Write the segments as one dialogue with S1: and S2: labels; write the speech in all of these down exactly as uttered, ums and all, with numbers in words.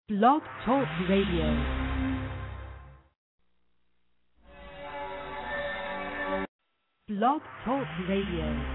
S1: Blog Talk Radio. Blog Talk Radio.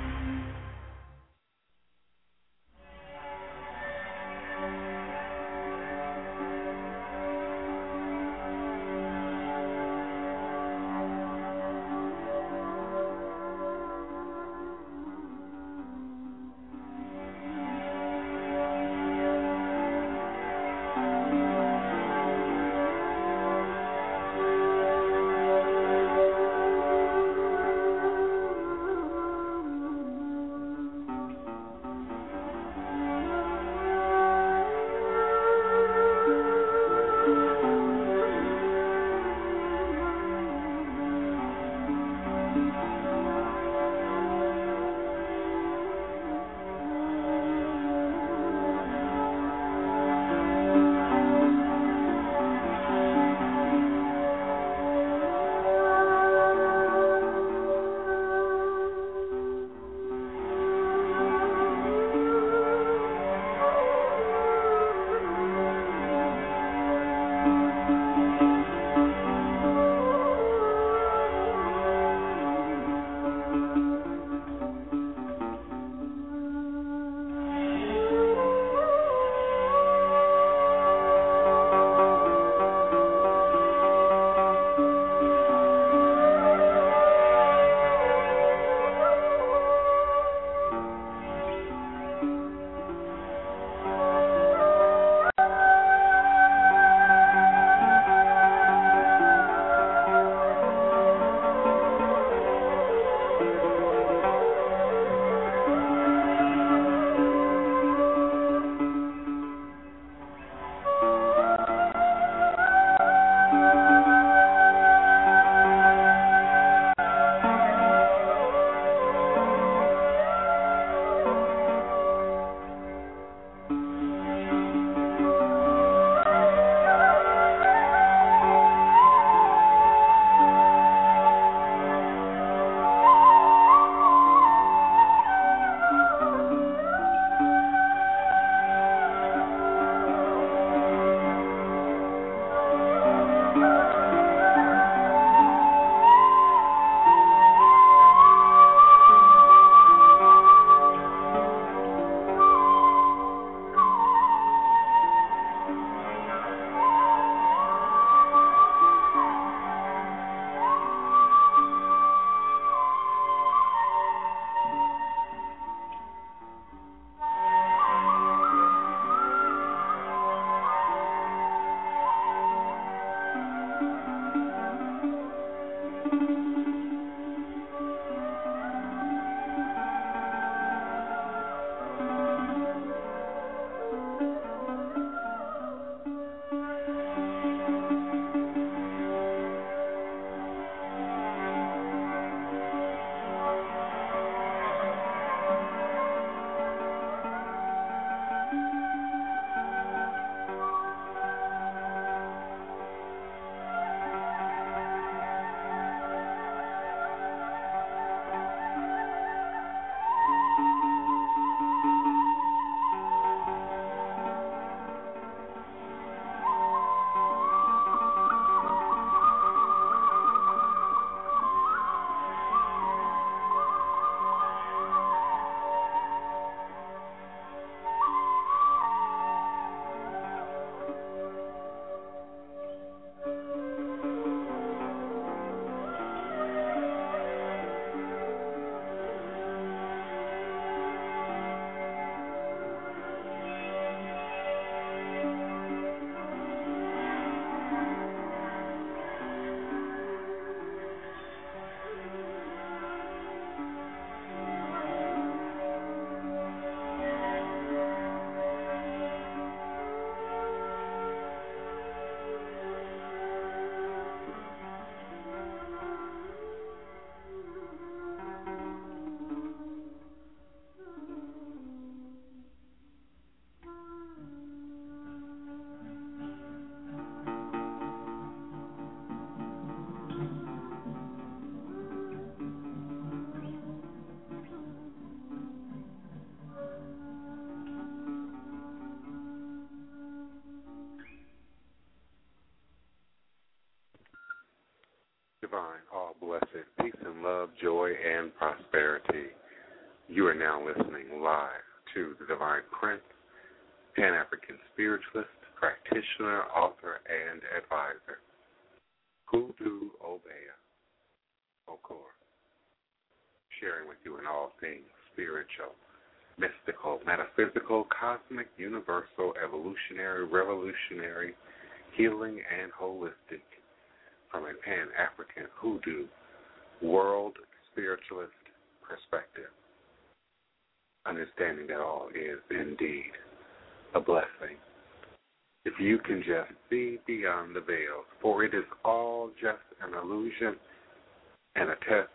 S2: blessed peace and love, joy, and prosperity. You are now listening live to the Divine Prince, Pan-African spiritualist, practitioner, author, and advisor, Hoodoo Obeah Okor, sharing with you in all things spiritual, mystical, metaphysical, cosmic, universal, evolutionary, revolutionary, healing, and holistic from a Pan-African Hoodoo world spiritualist perspective, understanding that all is indeed a blessing. If you can just see beyond the veils, for it is all just an illusion and a test,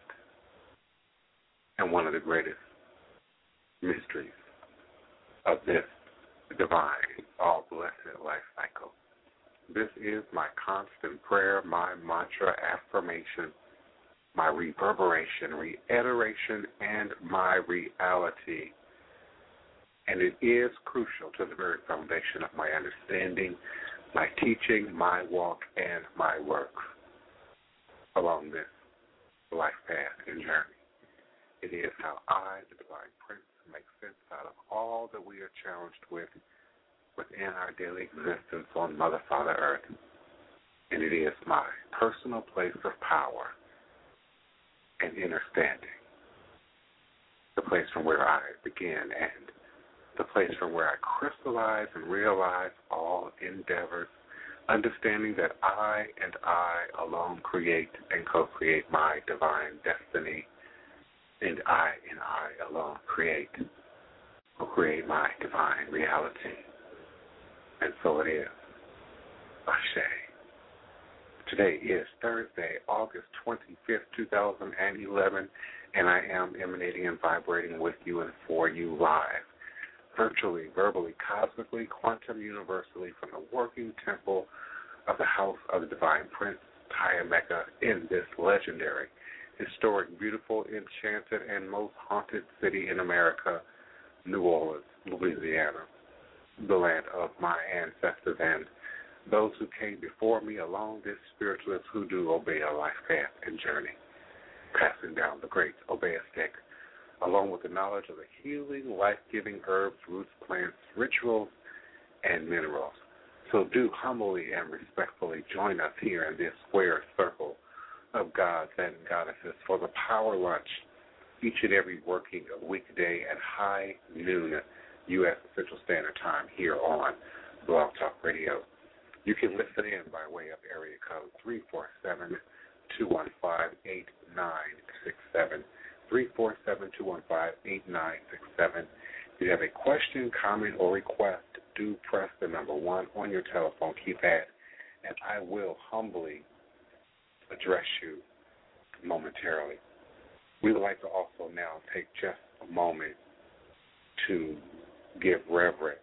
S2: and one of the greatest mysteries of this divine, all blessed life cycle. This is my constant prayer, my mantra, affirmation, my reverberation, reiteration, and my reality. And it is crucial to the very foundation of my understanding, my teaching, my walk, and my work along this life path and journey. It is how I, the Divine Prince, make sense out of all that we are challenged with within our daily existence on Mother, Father, Earth. And it is my personal place of power and understanding, the place from where I begin and the place from where I crystallize and realize all endeavors, understanding that I and I alone create and co-create my divine destiny, and I and I alone create, co-create my divine reality. And so it is. Ashe. Today is Thursday, August twenty-fifth, two thousand eleven, and I am emanating and vibrating with you and for you live, virtually, verbally, cosmically, quantum universally from the working temple of the House of the Divine Prince, Tayameka, in this legendary, historic, beautiful, enchanted, and most haunted city in America, New Orleans, Louisiana, the land of my ancestors and those who came before me along this spiritualist Hoodoo Obeah life path and journey, passing down the great Obeah stick, along with the knowledge of the healing, life-giving herbs, roots, plants, rituals, and minerals. So do humbly and respectfully join us here in this square circle of gods and goddesses for the power lunch each and every working weekday at high noon U S Central Standard Time here on Blog Talk Radio. You can listen in by way of area code three four seven, two one five, eight nine six seven, three four seven, two one five, eight nine six seven. If you have a question, comment, or request, do press the number one on your telephone keypad, and I will humbly address you momentarily. We would like to also now take just a moment to give reverence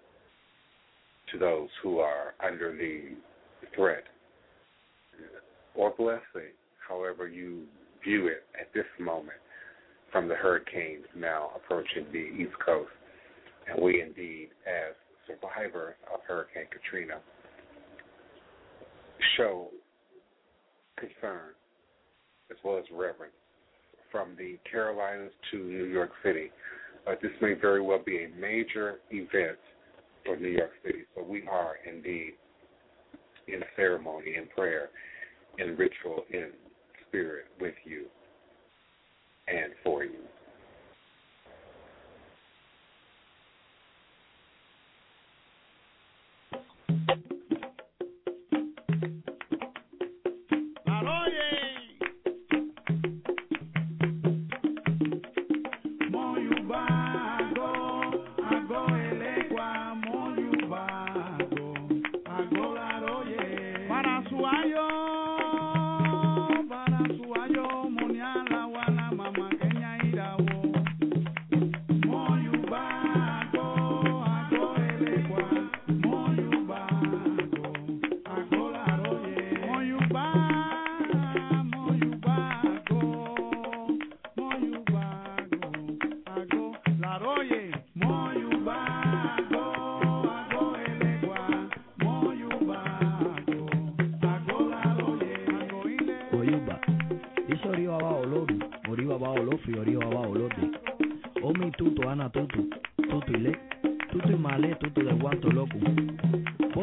S2: to those who are under the threat or blessing, however you view it at this moment, from the hurricanes now approaching the East Coast. And we indeed, as survivors of Hurricane Katrina, show concern as well as reverence from the Carolinas to New York City. Uh, this may very well be a major event for New York City, so we are indeed in ceremony, in prayer, in ritual, in spirit with you and for you.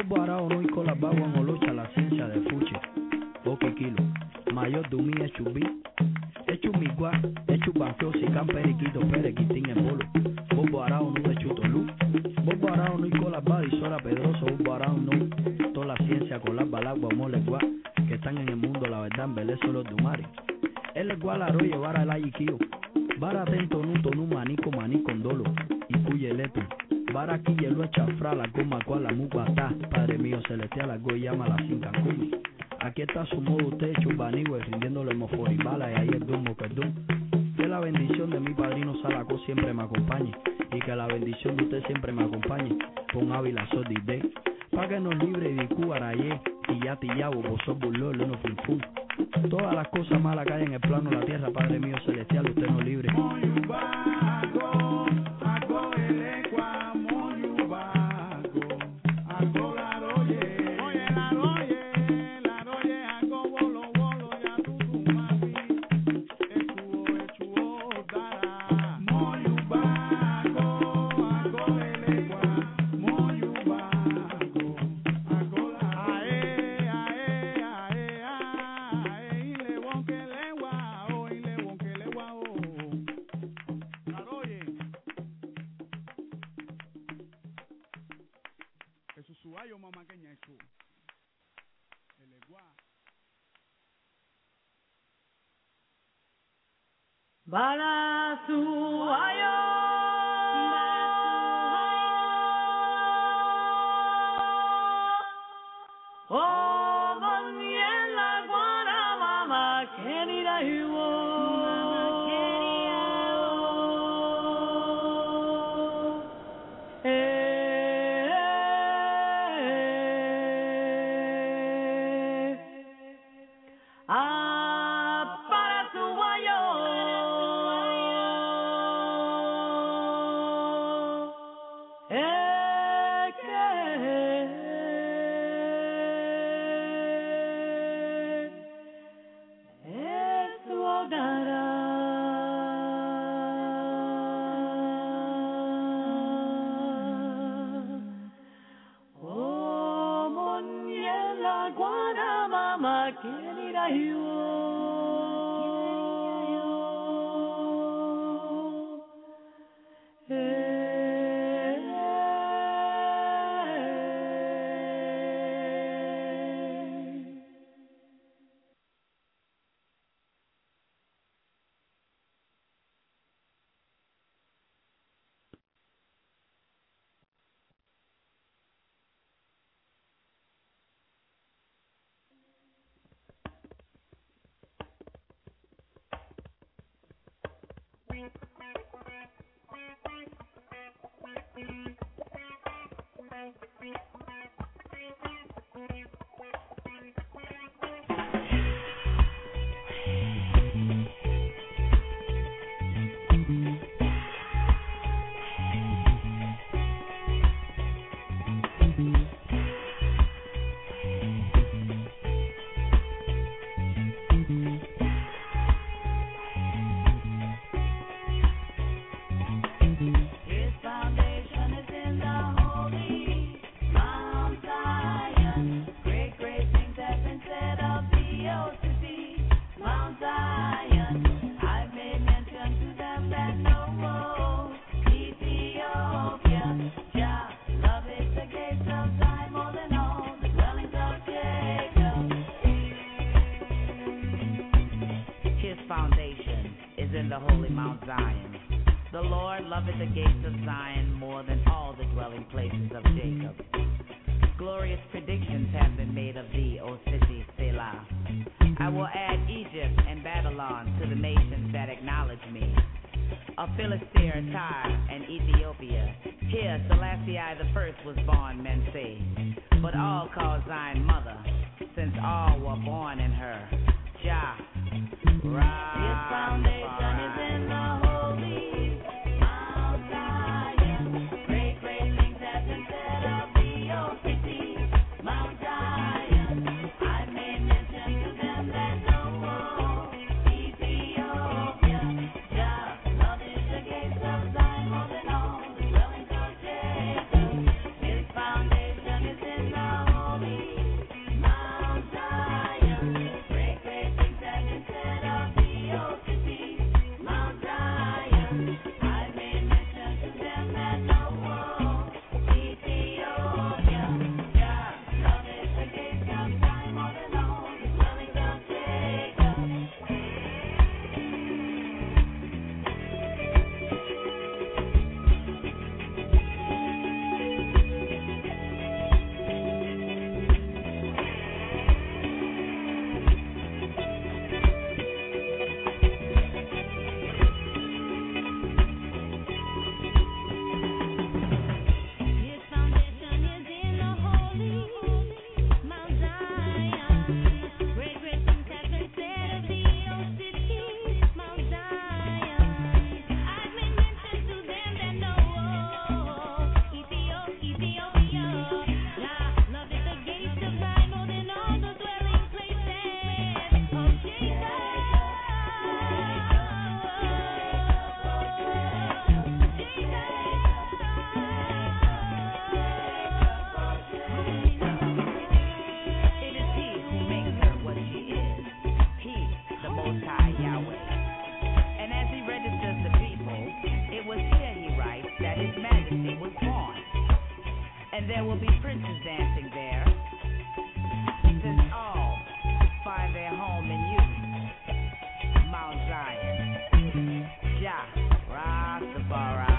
S3: Bobo arao no iko la bagua en olocha la ciencia de fuchi. Boki kilo, mayor dumi echubi. Echu migua, echu banqueo si can periquito, periquitín en bolo. Bobo arao no echu tolu. Bobo arao no iko la badi sola pedroso. Bobo arao no, toda la ciencia con las balagua molegua. Que están en el mundo, la verdad, en Belé son los dumari. El igual aro llevar al ayiquío. Vara atento nu tonu manico manico ndolo. Y cuyeletu. Vara aquí yelo chafra la goma cual la mugata. Padre mío celestial la go llama la cinca cumi. Aquí está su modo usted chubanigüe rindiéndole moforibala y ahí el dumo que dum. Que la bendición de mi padrino Salaco siempre me acompañe. Y que la bendición de usted siempre me acompañe. Con Ávila Sodide. Pa' que nos libre de Cuaraye. Y ya tillabo, vos sos burló, no funfun. Todas las cosas malas que hay en el plano de la tierra, Padre mío celestial, usted nos libre.
S4: His foundation is in the there will be princes dancing there, since all find their home in you, Mount Zion, Jah Rastafari.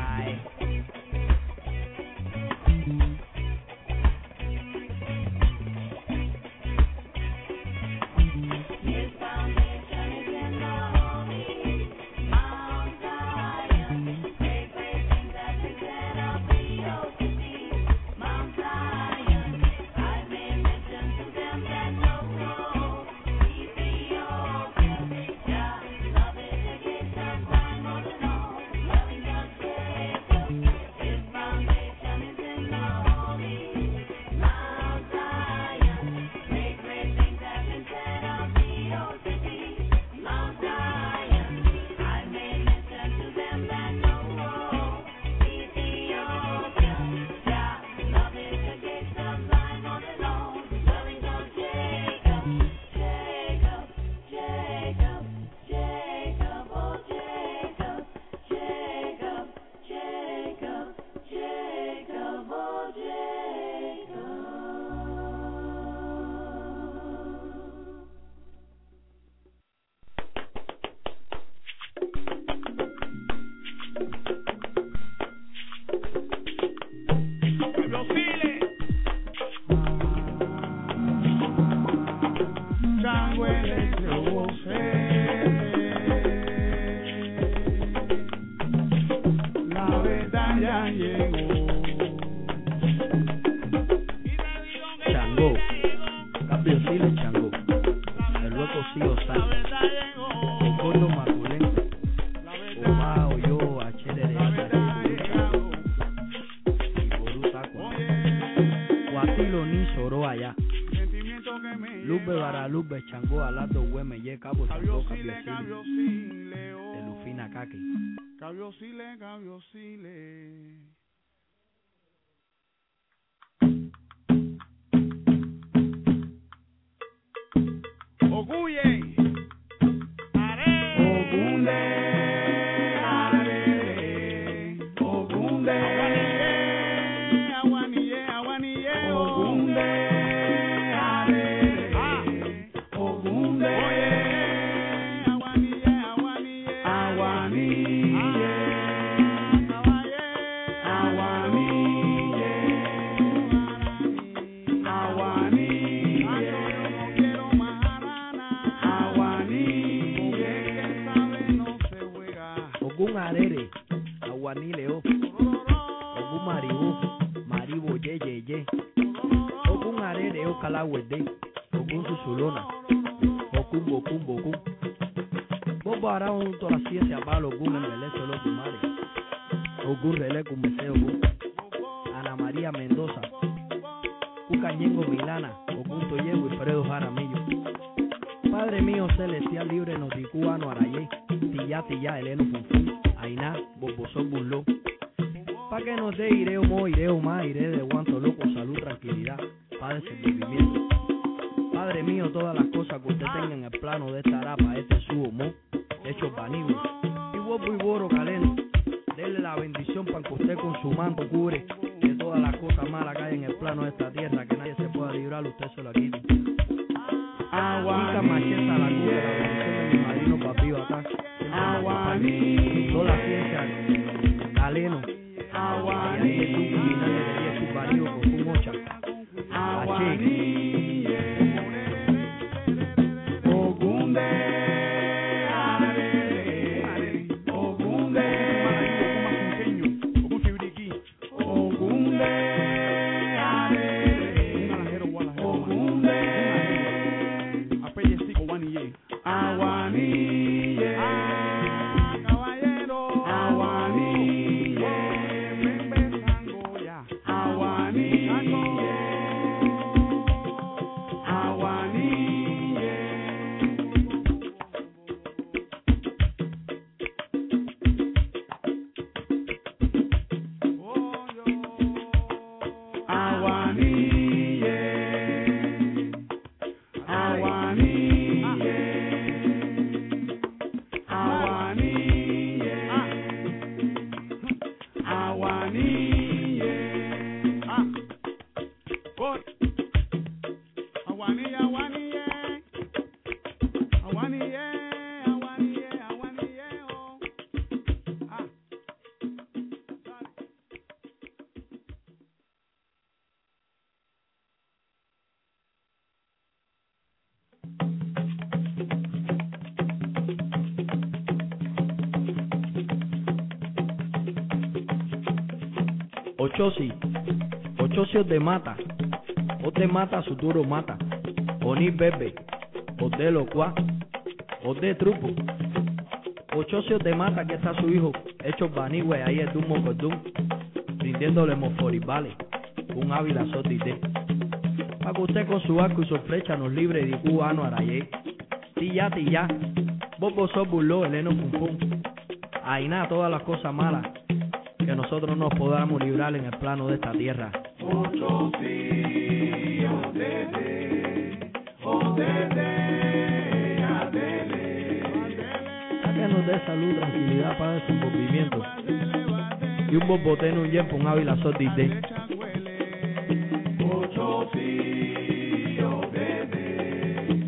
S5: Aguanille, ah, caballero, aguanille.
S3: Ochosi, Ochosios de mata, o te mata su duro mata, o ni bebe, o de lo cual, o de truco. Ochosios de mata que está su hijo, hecho banigüe ahí es dumo cordón, rindiéndole moforibales, un ávila sotite. Pa' que usted con su arco y su flecha nos libre de cubano arayé. Tilla, tilla, bobo sos burló, eleno pum pum. Ahí nada, todas las cosas malas que nosotros nos podamos librar en el plano de esta tierra.
S5: Ocho sí, odede, odede, adele.
S3: A que nos dé salud, tranquilidad para desenvolvimiento. Y un bomboteno, un yempo, un ávila sordite.
S5: Ocho sí, odede,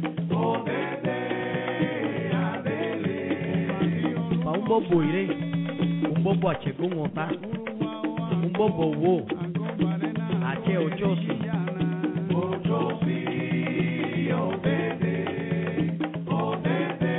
S5: odede, adele.
S3: Pa' un bobo iré, un bobo achecún otá, un bobo wo, H ocho sí.
S5: Ocho sí, odede, odede,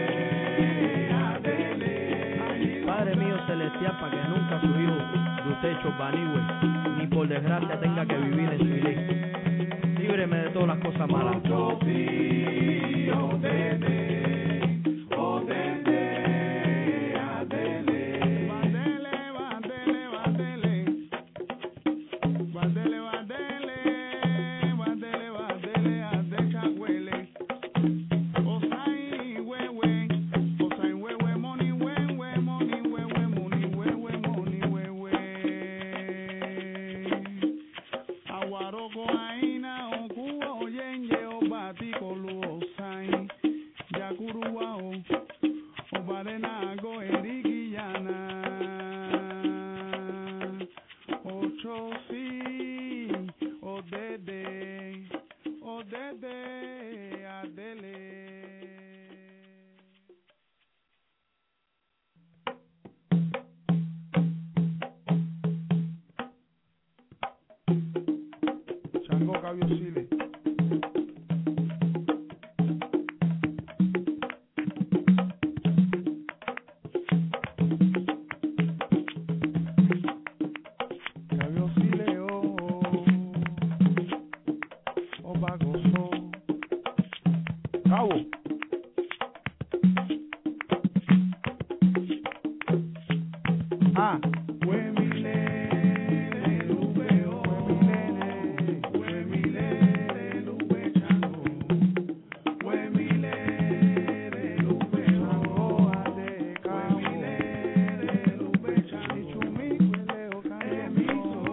S5: adele.
S3: Padre mío celestial, para que nunca su hijo de usted hecho banigüe, ni por desgracia tenga que vivir en su ley. Líbreme de todas las cosas malas.
S5: Ocho sí, odede, odede, adele. Badele, badele, badele. Badele, badele, badele, badele, ade chagüele. Osai, wewe, osai, wewe, moni, wewe, moni, wewe, moni, wewe, moni, wewe. Aguarogo aina, okuwa, oyenye, obati, kolu, osai, yakuruwao, obarenago, erigiyana. Ocho sí, odede, odede, adele. Chango Cabio Sile. Cabio Sile, oh, oh, bagoso. Cabo. Ah, Huemile, Lube, oh, Huemile, Huemile, Lube, Chango. Huemile, Lube, Chango, ade, Cabo. Huemile, Lube, Chango. Chumi, Huele, o, Camiso.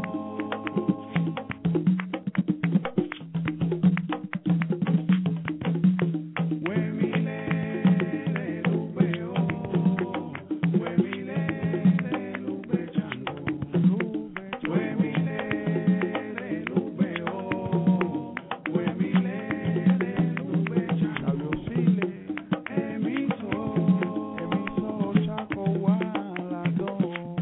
S5: Huemile, Lube, oh, Huemile, Lube, Chango. Huemile, Lube, oh, Huemile, Lube, Chango. Sile, emiso, emiso, Chaco, Walado.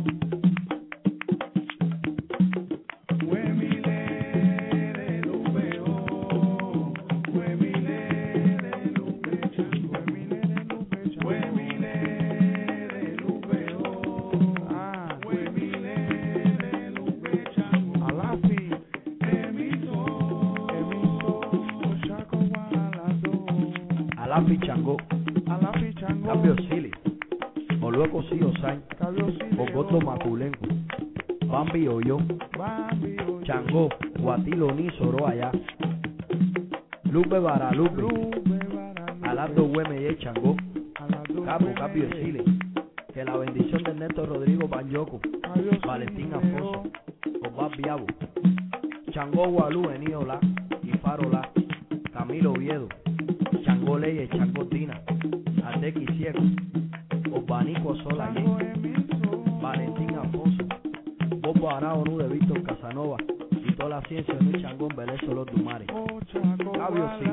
S5: Huemile, Lube, oh, Huemile, Lube, Chango. Huemile, Lube, oh, ah, Huemile, Lube, Chango. Alafi, emiso, emiso, Chaco, Walado.
S3: Alafi Changó,
S5: Alafi, Chango.
S3: Cambio Sili, o luego sí Osai,
S5: Cabio Sile,
S3: Bogoto
S5: oh,
S3: Maculenco, Bambi Oyo,
S5: Bambi, oh,
S3: Changó, Guatilo ni Soro allá, Lupe Baralupe,
S5: Lube, Baralupe,
S3: Alado Hueme y Changó,
S5: Alado,
S3: Cabo
S5: Hueme,
S3: Cambio Sili, que la bendición de Ernesto Rodrigo Banyoco,
S5: Cabio Sile,
S3: Valentín
S5: oh,
S3: Afonso, Obad Biabo, Changó Gualú Eniola y Farola, Camilo Oviedo, Changó Leyes, Changó Tina, Atequi Ciego, Obanico Sola
S5: Chango,
S3: Allí,
S5: emiso,
S3: Valentín Afonso, Bobo Arao Nu de Víctor Casanova y toda la ciencia no changón bele solo tu madre. Cabio sí.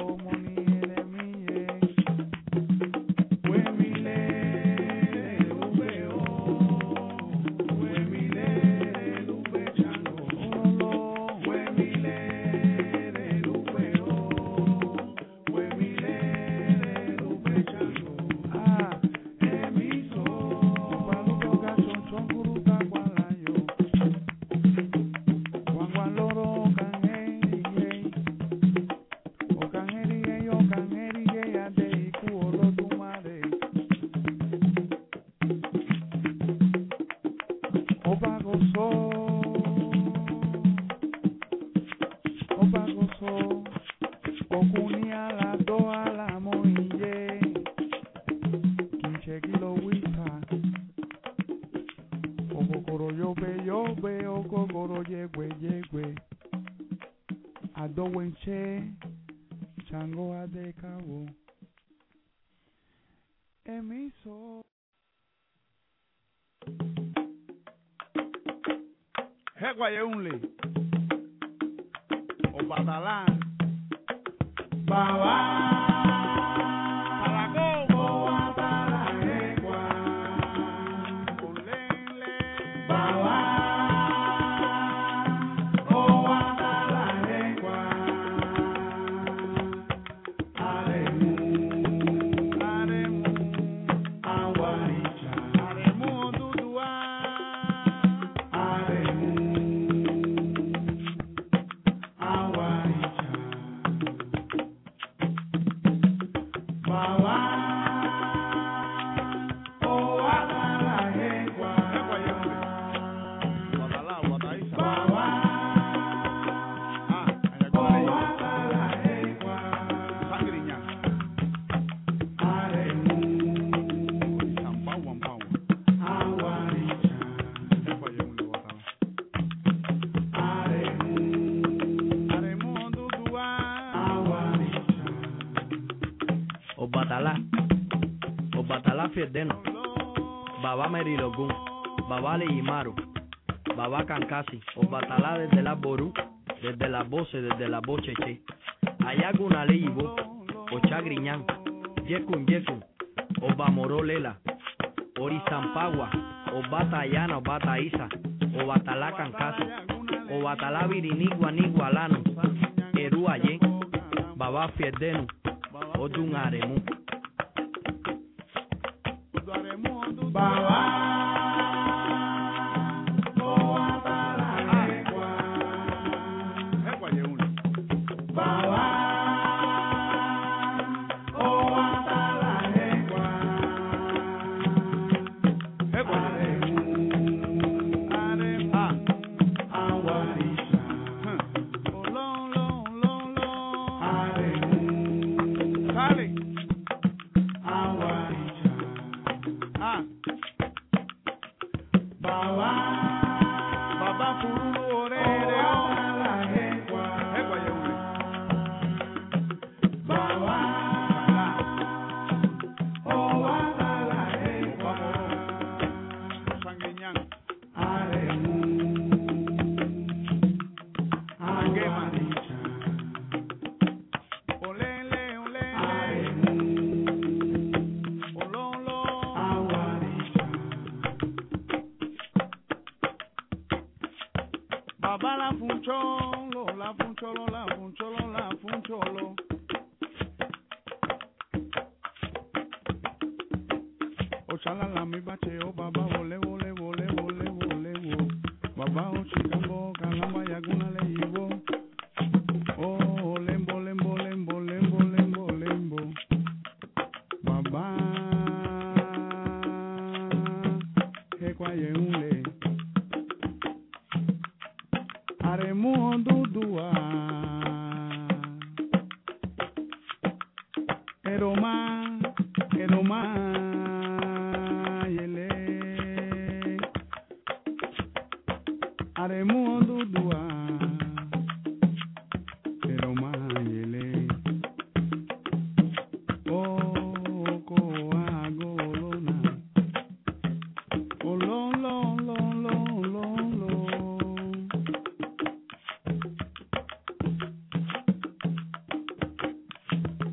S3: Fierdeno, Baba Merilogun, Baba Leyimaru, Baba Kankasi, Obatalá desde la Ború, desde la Voce, desde la Bocheche, Ayaguna Leyibo, Ochagriñán, Yekun Yekun, Oba Morolela, Orizampagua, Obata Ayana, Obata Isa, Obatalá Kankasi, Obatalá Virinigua Nigualano, Eru Aye, Baba Fierdeno, Odun Aremu.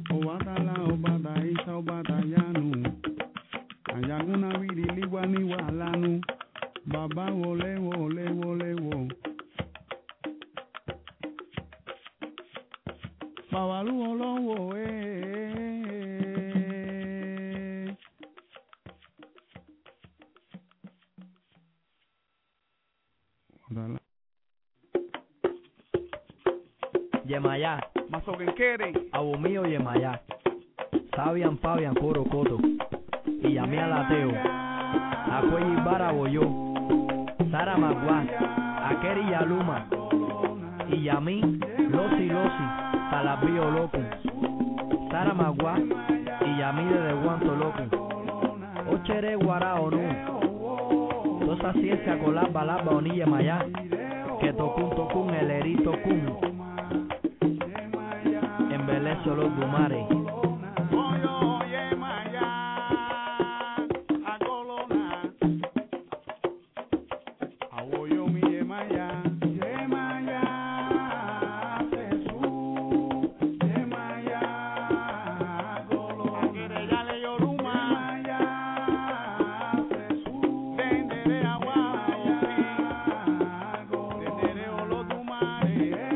S5: Obatala, obata, isa, obata, yanu. Ayaguna, virili, wani, walanu. Baba, wole, wole, wole, wo. Babalu, olo, wo, eh. Odala.
S3: Yemayá,
S5: Masogenkere.
S3: Abomío Yemayá, Sabian Fabian Coro Coto, y llamé al ateo, Acuey Ibara Boyó, Sara Maguá, Akeri Yaluma, y Yamí, Losi Losi, Talabío Loco, Sara Maguá, y Yamí de Guanto Loco, Ochere Guarao no, toda ciencia con la balaba onilla Mayá, que tocun tocun el erito cum. Embelezo los dumares.
S5: Oyo, Yemaya, Agolona. Awoyo, mi Yemaya, Yemaya, Jesús, Yemaya, Agolona. Akereyale Yoruma, Yemaya, Jesús, Dendere Agua, Dendere Olodumare,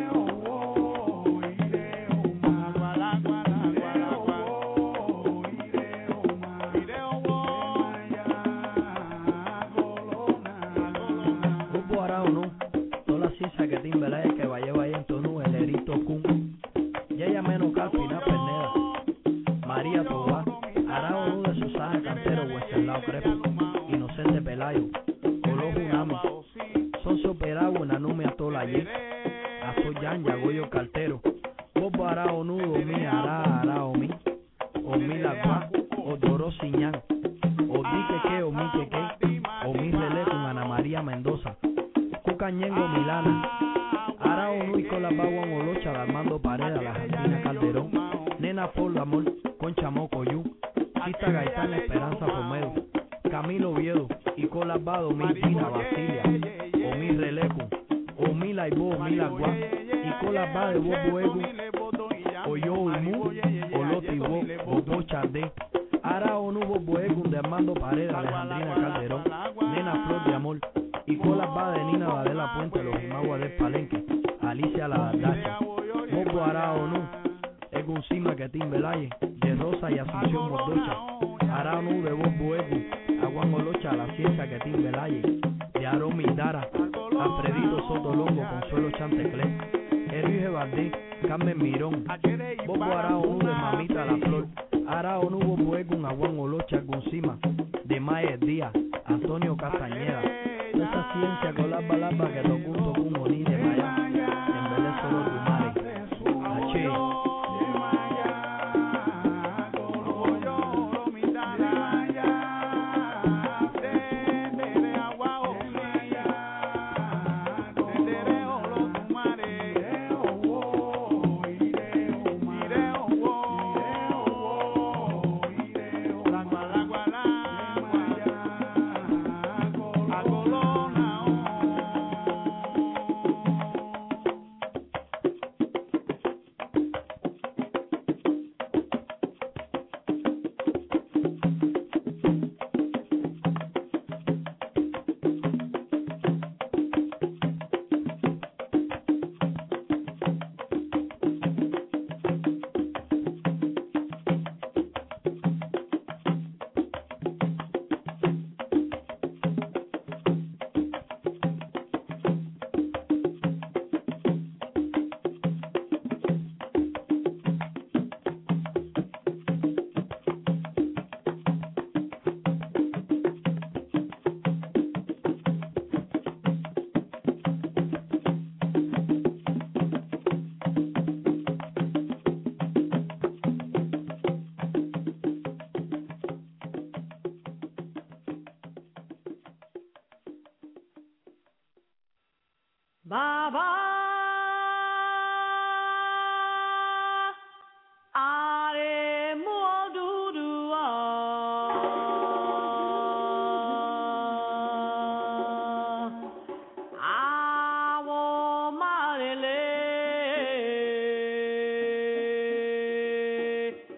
S3: que timbelea que vaya vaya en tono el erito cum. Ya ya menos calpina perneda. María Tobá, Arao no de Susana Cantero, Hueselao Crepo, Inocente Pelayo, Colo Junami, Sonso Peragua, Nanume Atola Ayer, Azo Yanya, Goyo Cartero, Bobo Arao Nudo, Mi Ara, Arao Mi, Omi Lagua, Odoro Siñán, Odi Queque, Omi Queque, Omi Relé con Ana María Mendoza, Cucañengo Milana, Arao Nui con la Bagua Olocha, Armando Pareda, La Argentina Calderón, Nena Por Amor, Concha Mocoyú, Tita Gaitán Esperanza Romero, Camilo Oviedo, y Colabado, Miltina Basilia, Omi Releco, Omi Laibo, Omi Lagua, y Colabado de Bobo Ego, Oyo Ulmu, Oloti Bo, Bobo Chardé, Arao Nu Bobo Ego, de Armando Pareda, Alejandrina Calderón, Nena Flor de Amor, y Colabado de Nina Badela Puente, Los Maguas del Palenque, Alicia La Dardacha, Bobo Arao Nu, Egun Sima que Timbelaye, de Rosa y Asunción Mordocha, Arao Nu de Bobo Ego, Aguan Olocha, La Ciencia que Timbelaye, de Aro Mindara, Alfredito Soto Longo, Consuelo Chanteclé, Erige Valdés, Carmen Mirón, Bobo Arao Nu de Mamita La Flor, Arao Nu Bobo Ego, Aguan Olocha, Guncima, de Maes Díaz, Antonio Castañeda, toda esa ciencia con las balabas que tocó un tocó un moní de Maya, en vez de solo tu madre, H.
S1: Baba, are modudua, awo marele,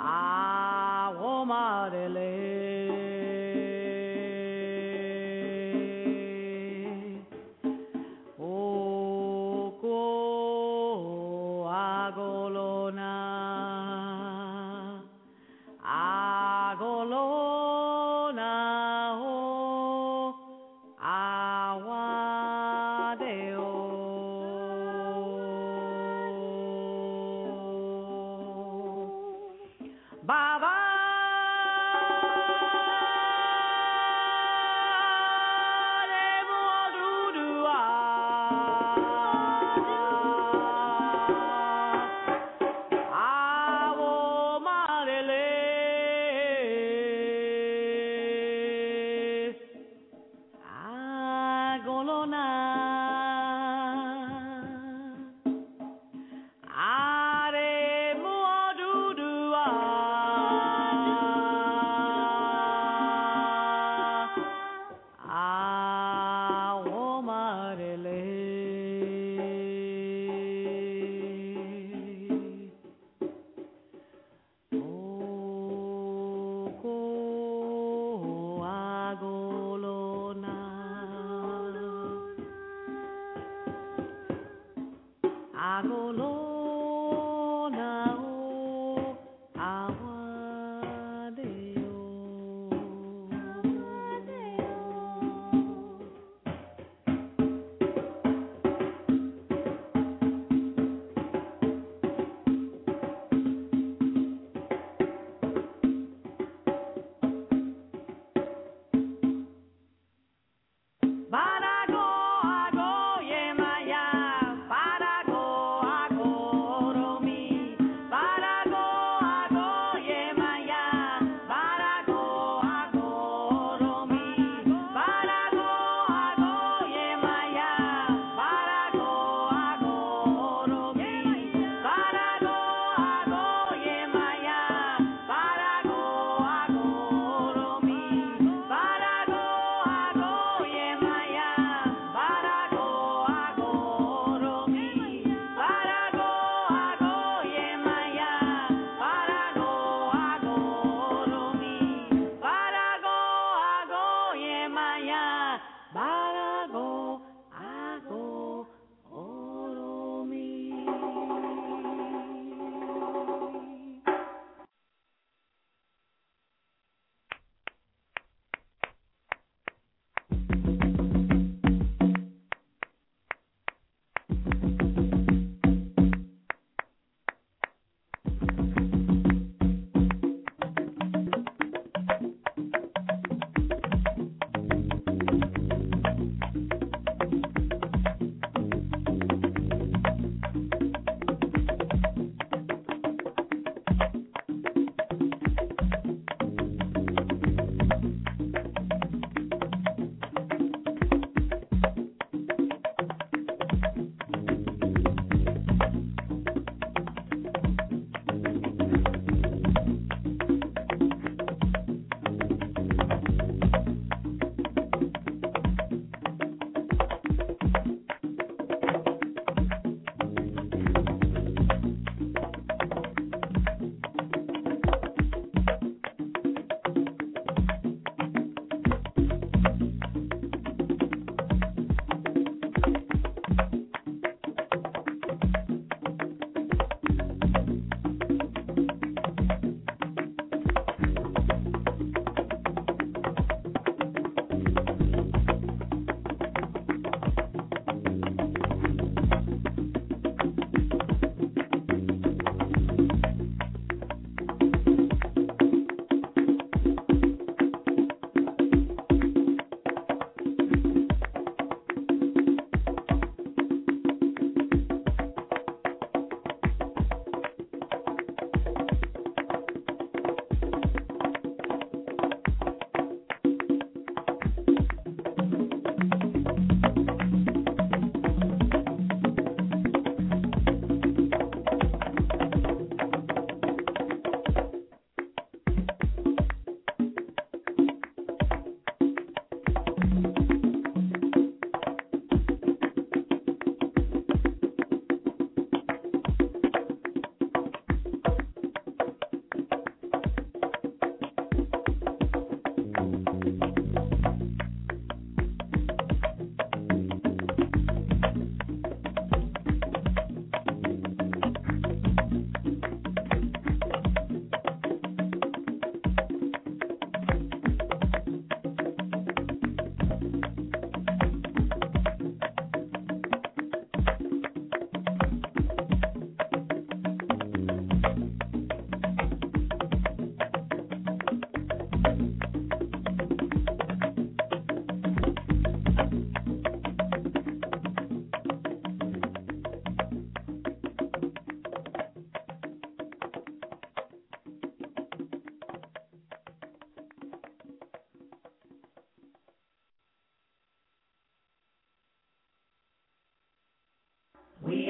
S1: Are mo du du ah.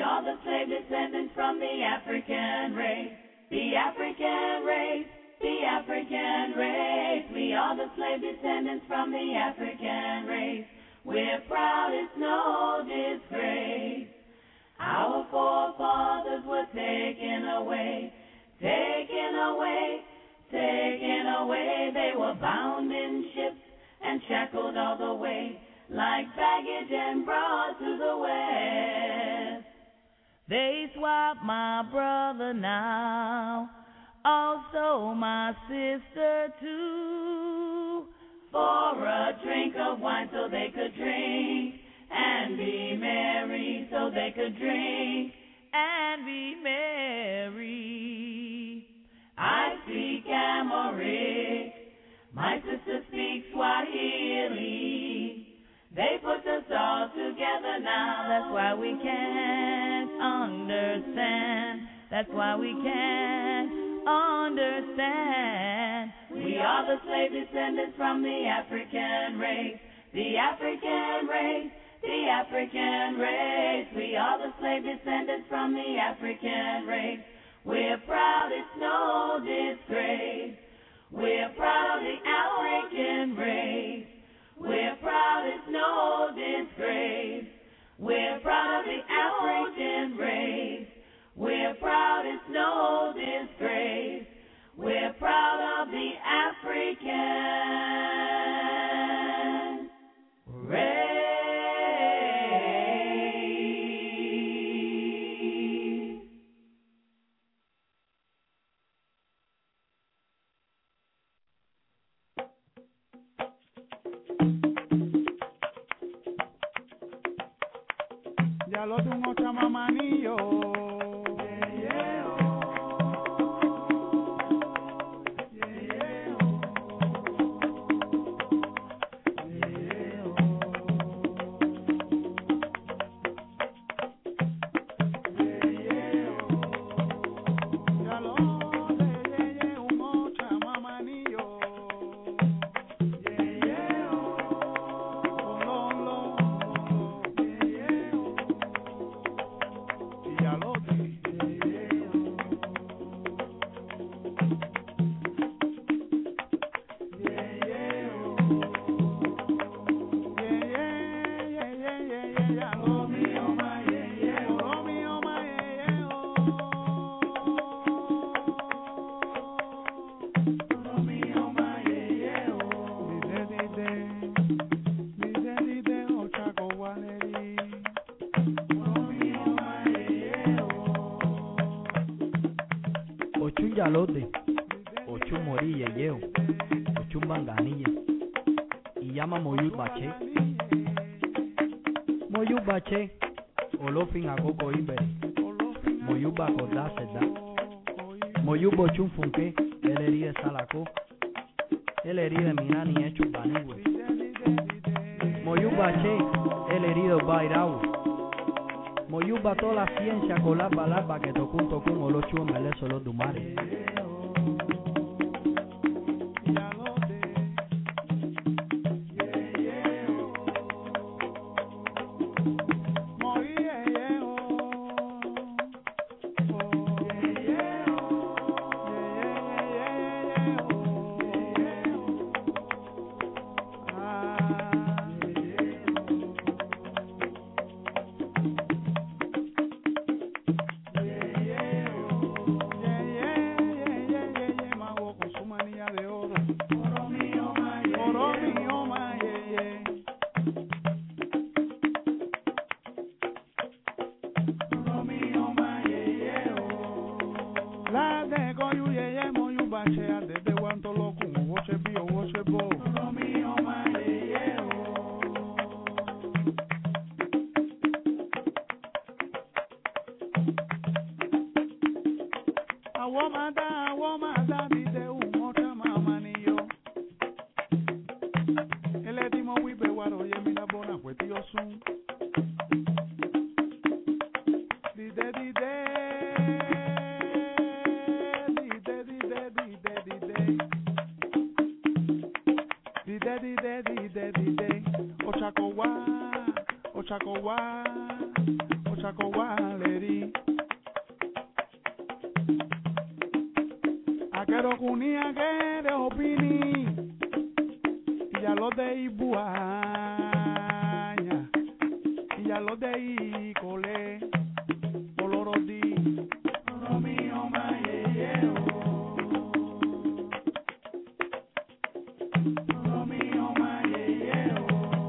S6: are the slave descendants from the African race. The African race, the African race. We are the slave descendants from the African race. We're proud, it's no disgrace. Our forefathers were taken away, taken away, taken away. They were bound in ships and shackled all the way, like baggage and brought to the west.
S4: They swap my brother now, also my sister too,
S6: for a drink of wine so they could drink, and be merry so they could drink,
S4: and be merry.
S6: I speak Amharic, my sister speaks Swahili. They put us all together now.
S4: That's why we can't understand. That's why we can't understand.
S6: We are the slave descendants from the African race. The African race, the African race. We are the slave descendants from the African race. We're proud, it's no disgrace. We're proud of the African race. We're proud, it's no disgrace. We're proud of the African race. We're proud, it's no disgrace. We're proud of the African race.
S5: Ya lo tengo chamamanillo.
S3: Yalote, ochu morille yeo, ochu banganille, y llama moyu bache, moyu bache, olofin agogo iberi, moyu bagoda seda, moyu bochun funke, el heride salaco, el heride minani hecho banigüe, moyu bache, el herido bairau, moyu bato la ciencia con la balaba que tocun tocun o los chuos meleso los dumares.
S5: Chaco Waleri. Aquero Kuni, aquero Opini. Y ya lo de Ibuaña. Y ya lo de Icole. Olorodi. Romeo Mayeo. Romeo Mayeo.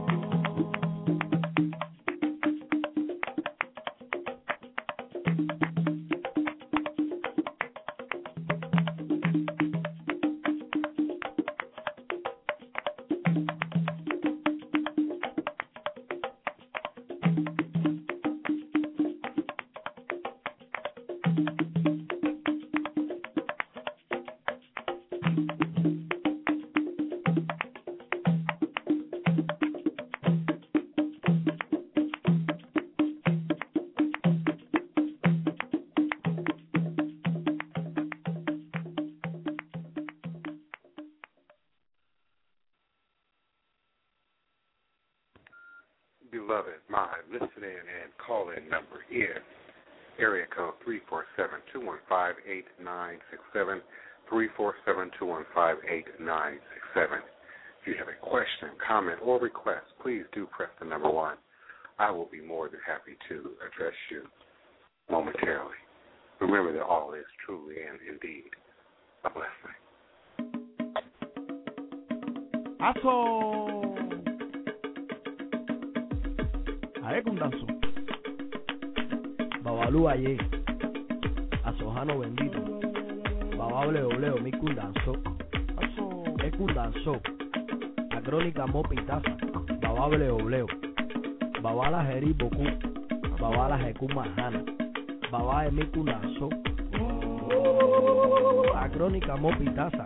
S2: Beloved, my listening and call-in number is area code three four seven, two one five, eight nine six seven, three four seven, two one five, eight nine six seven. If you have a question, comment, or request, please do press the number one. I will be more than happy to address you momentarily. Remember that all is truly and indeed a blessing.
S5: Aso. Ae kundanso.
S3: Babalu aye. Asojano bendito. Babable oleo mi kundanso.
S5: Aso.
S3: E kundanso. A crónica mopitaza. Babable oleo. Babala jeri boku. Babala jeku mahana. Babae mi kundanso. A crónica mopitaza.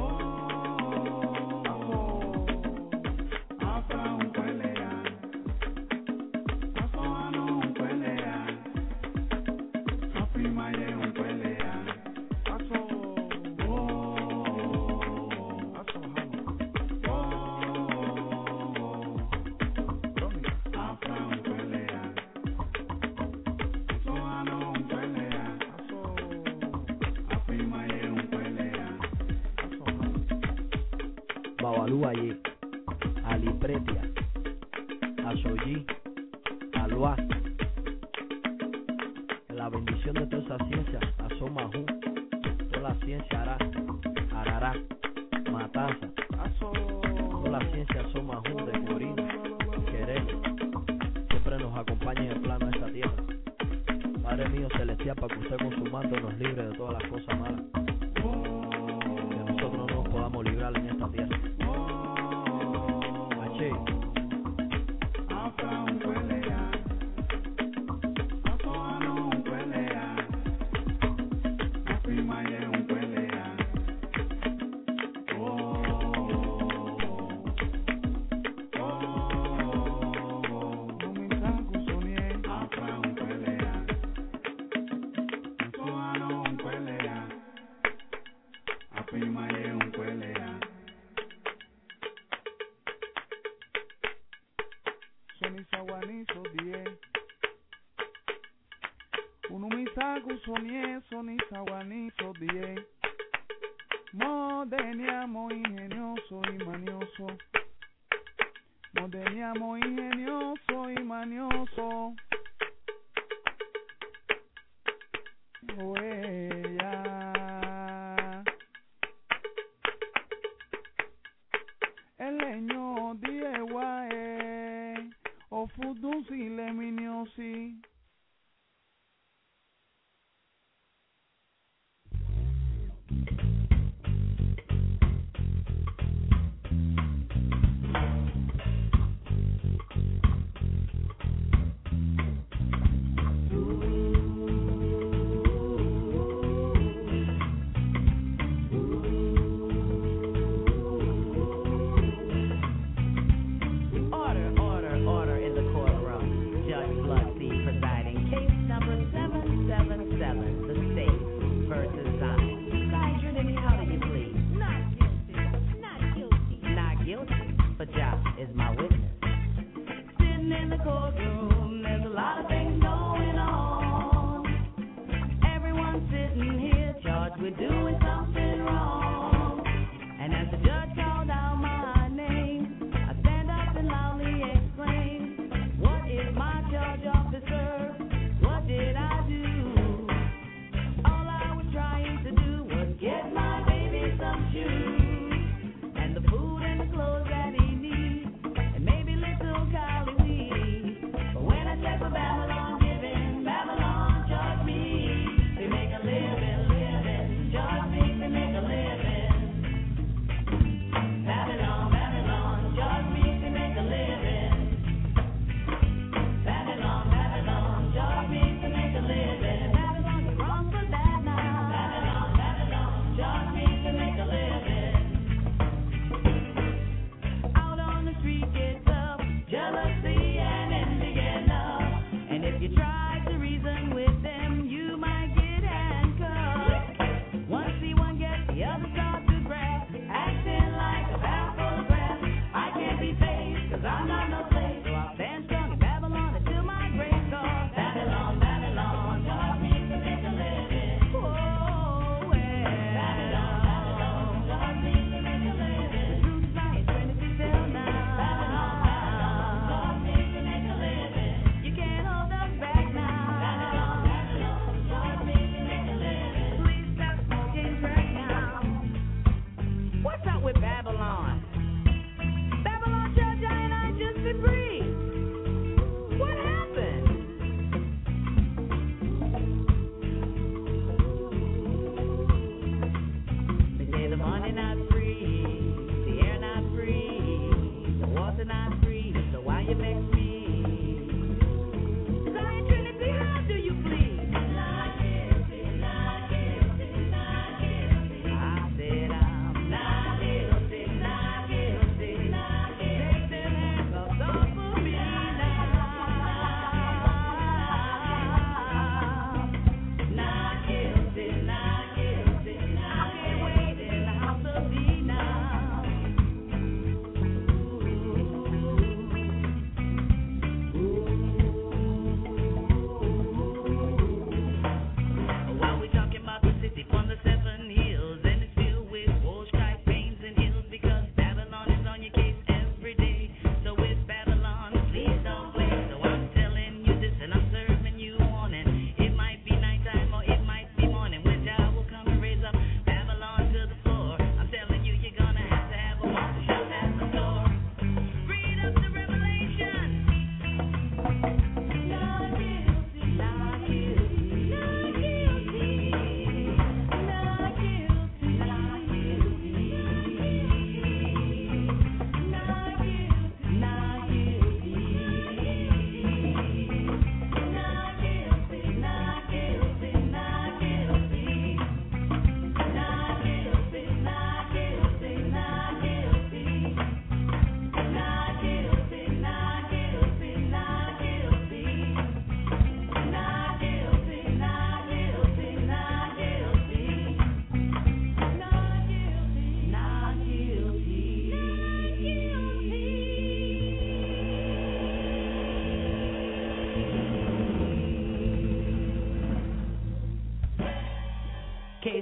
S3: Babaluaye, Alipretia, Asoyi, Aloa. La bendición de toda esa ciencia, Asomahu, toda la ciencia hará, Arará, Matanza, toda la ciencia Asomahu de Corina, Queremos, siempre nos acompaña en el plano de esta tierra. Padre mío celestial, para que usted con su manto nos libre de todas las cosas malas, que nosotros no nos podamos librar en esta tierra.
S5: Modeniamo ingenioso y manioso. Modeniamo ingenioso y manioso. Oh, ella. El leño die guae. O fudusi leminiosi.
S6: In the courtroom, there's a lot of things going on.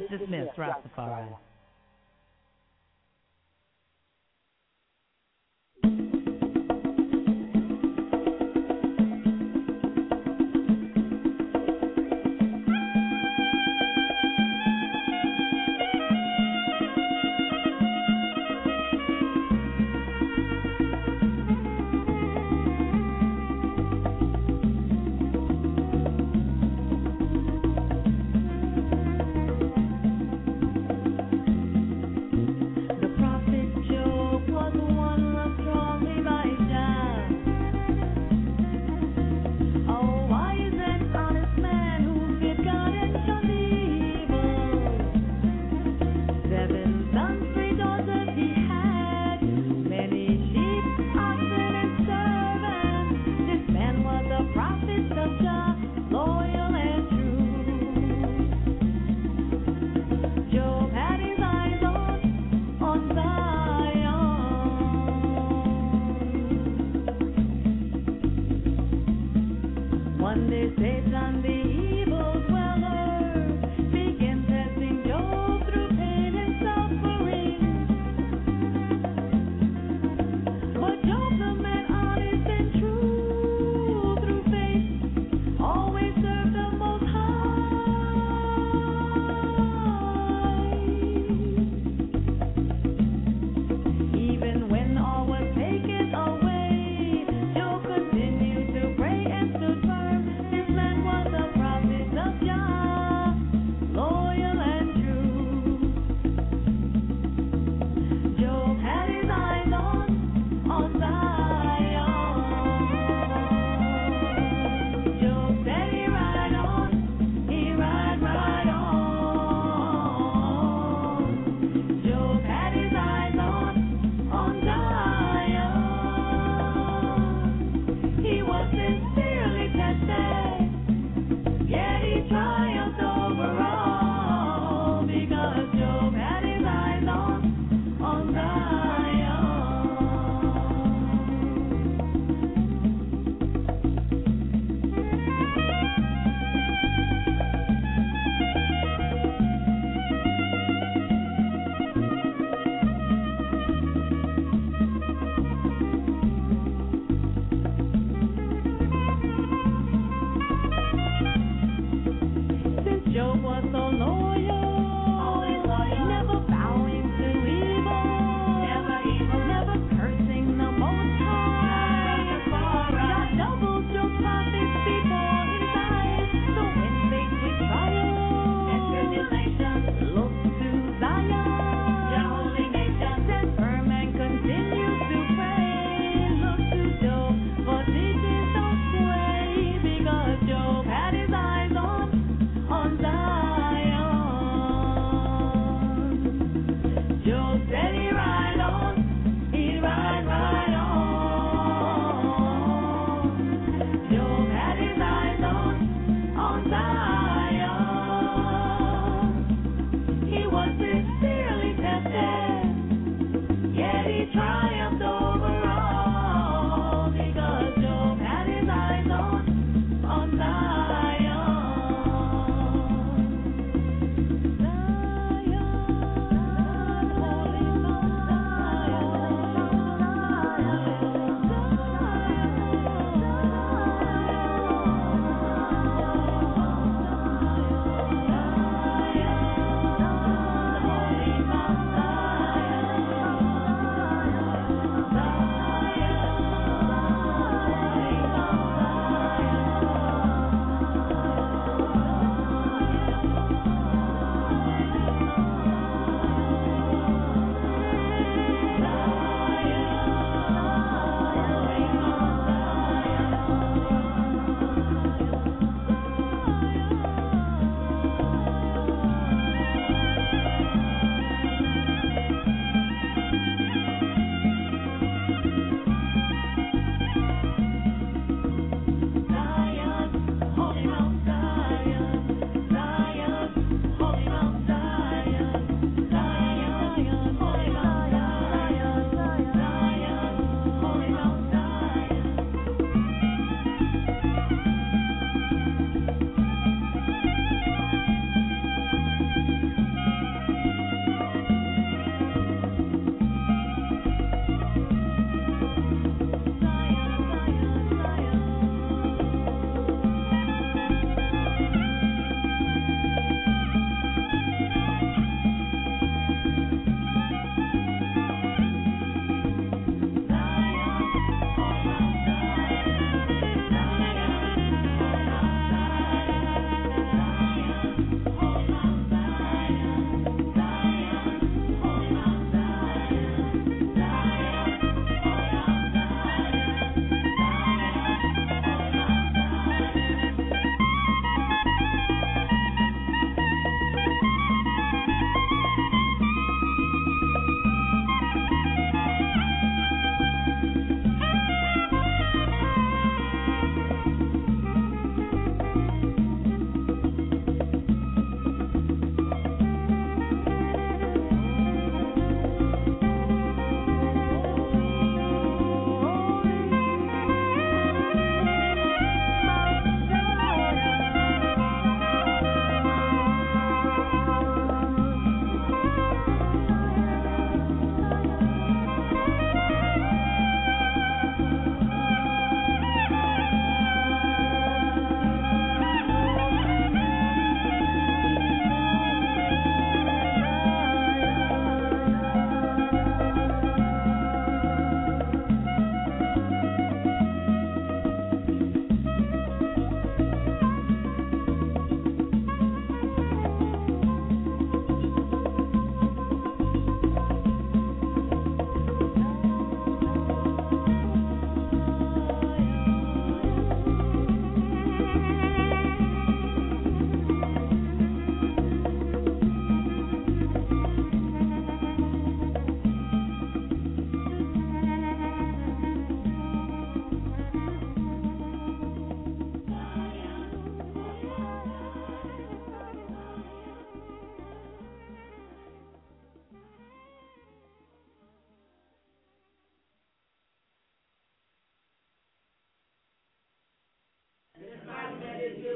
S4: dismissed, Rastafari.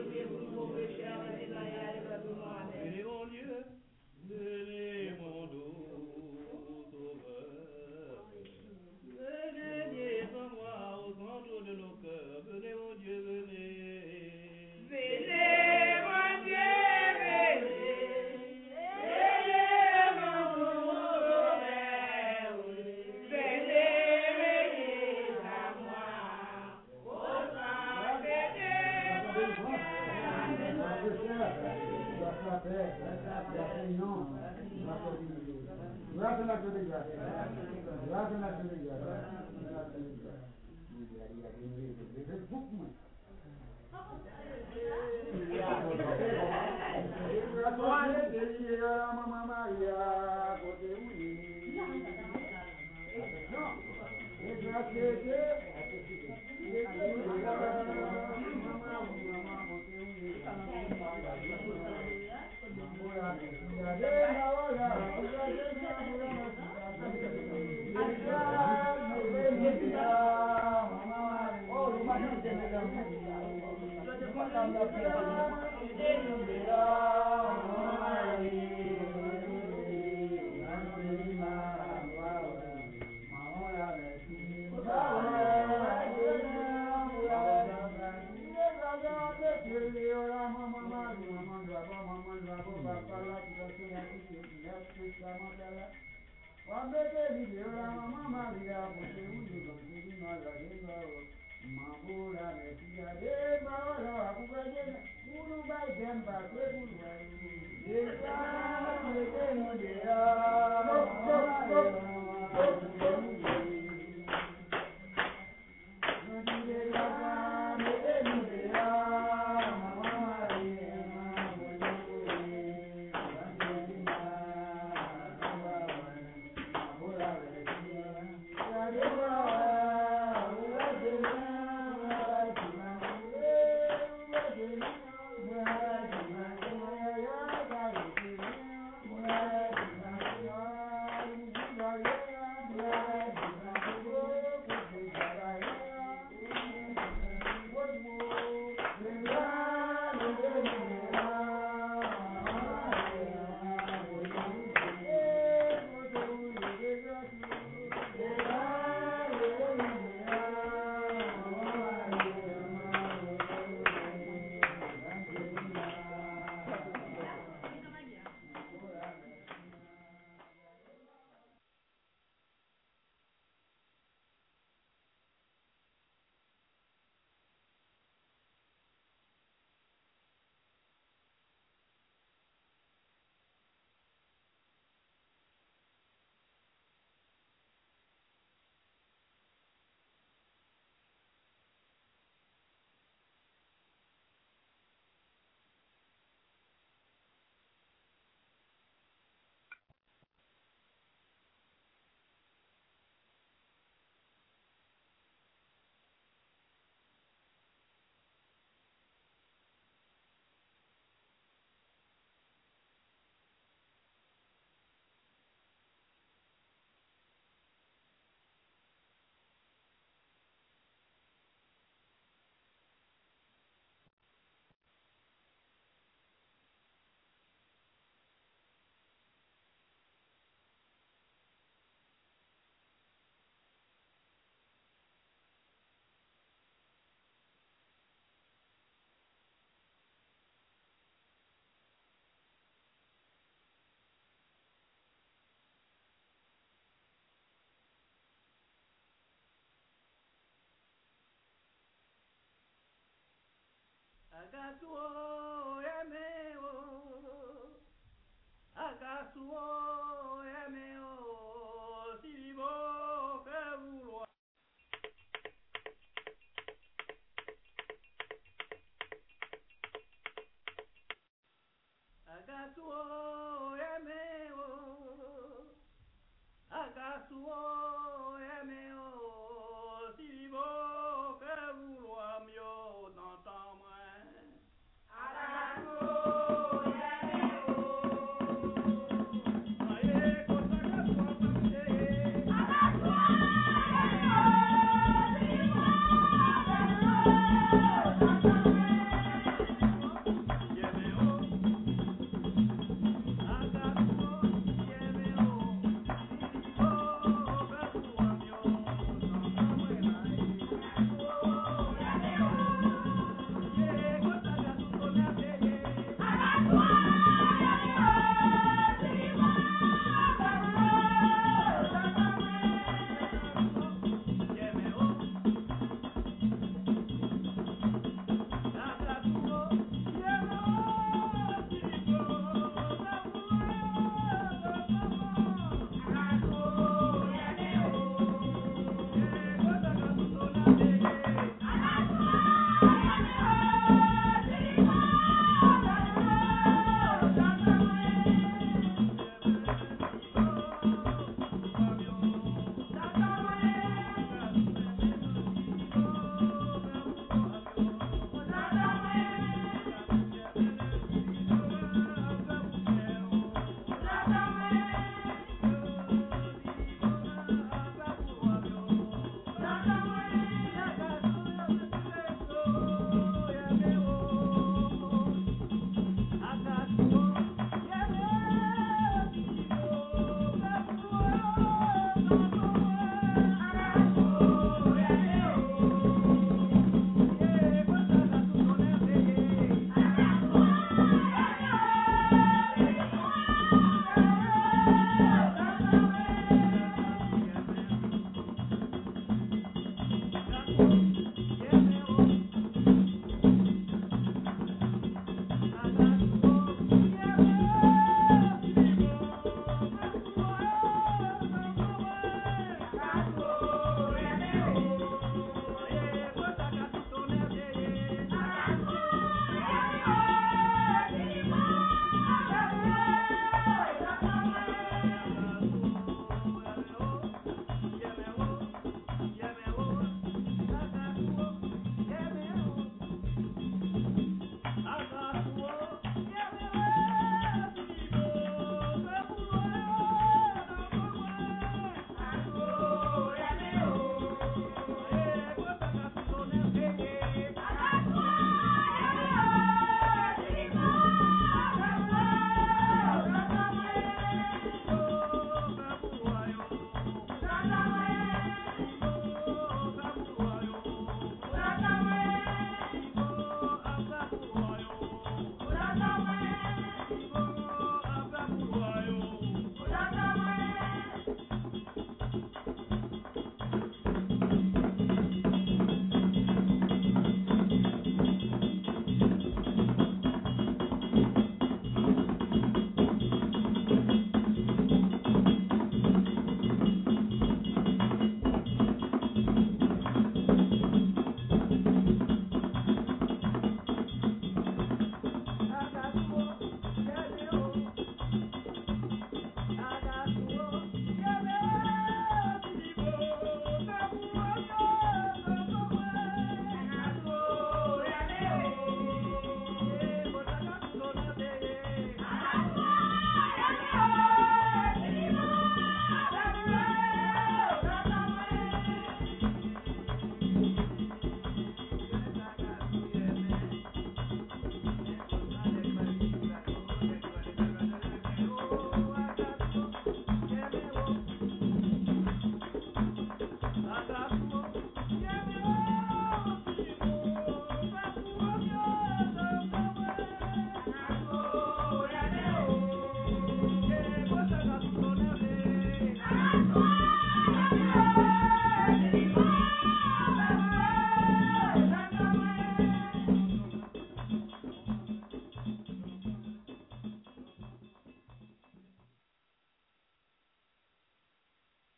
S3: Agasuo emeo, agasuo emeo, sibo kebulo. Agasuo emeo, agasuo emeo, sibo kebulo amio nantama.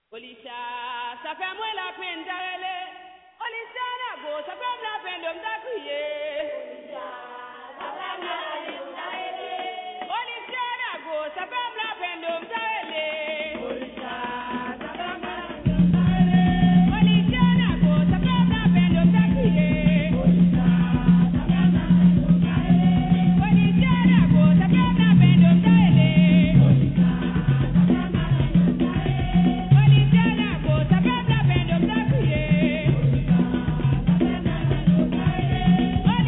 S1: Olisha, ça fait moi la peine d'arrêter. Olisha, la go, ça fait la peine de m'accueillir. Olisha, ça fait la peine d'arrêter. Olisha, la go, ça fait la peine de m'accueillir. Olisha, ça fait la peine de m'accueillir. Olisha, la go, ça fait la peine de m'accueillir. Olisha, ça fait la peine de m'accueillir. Olisha, la go, ça fait la peine de m'accueillir. Olisha,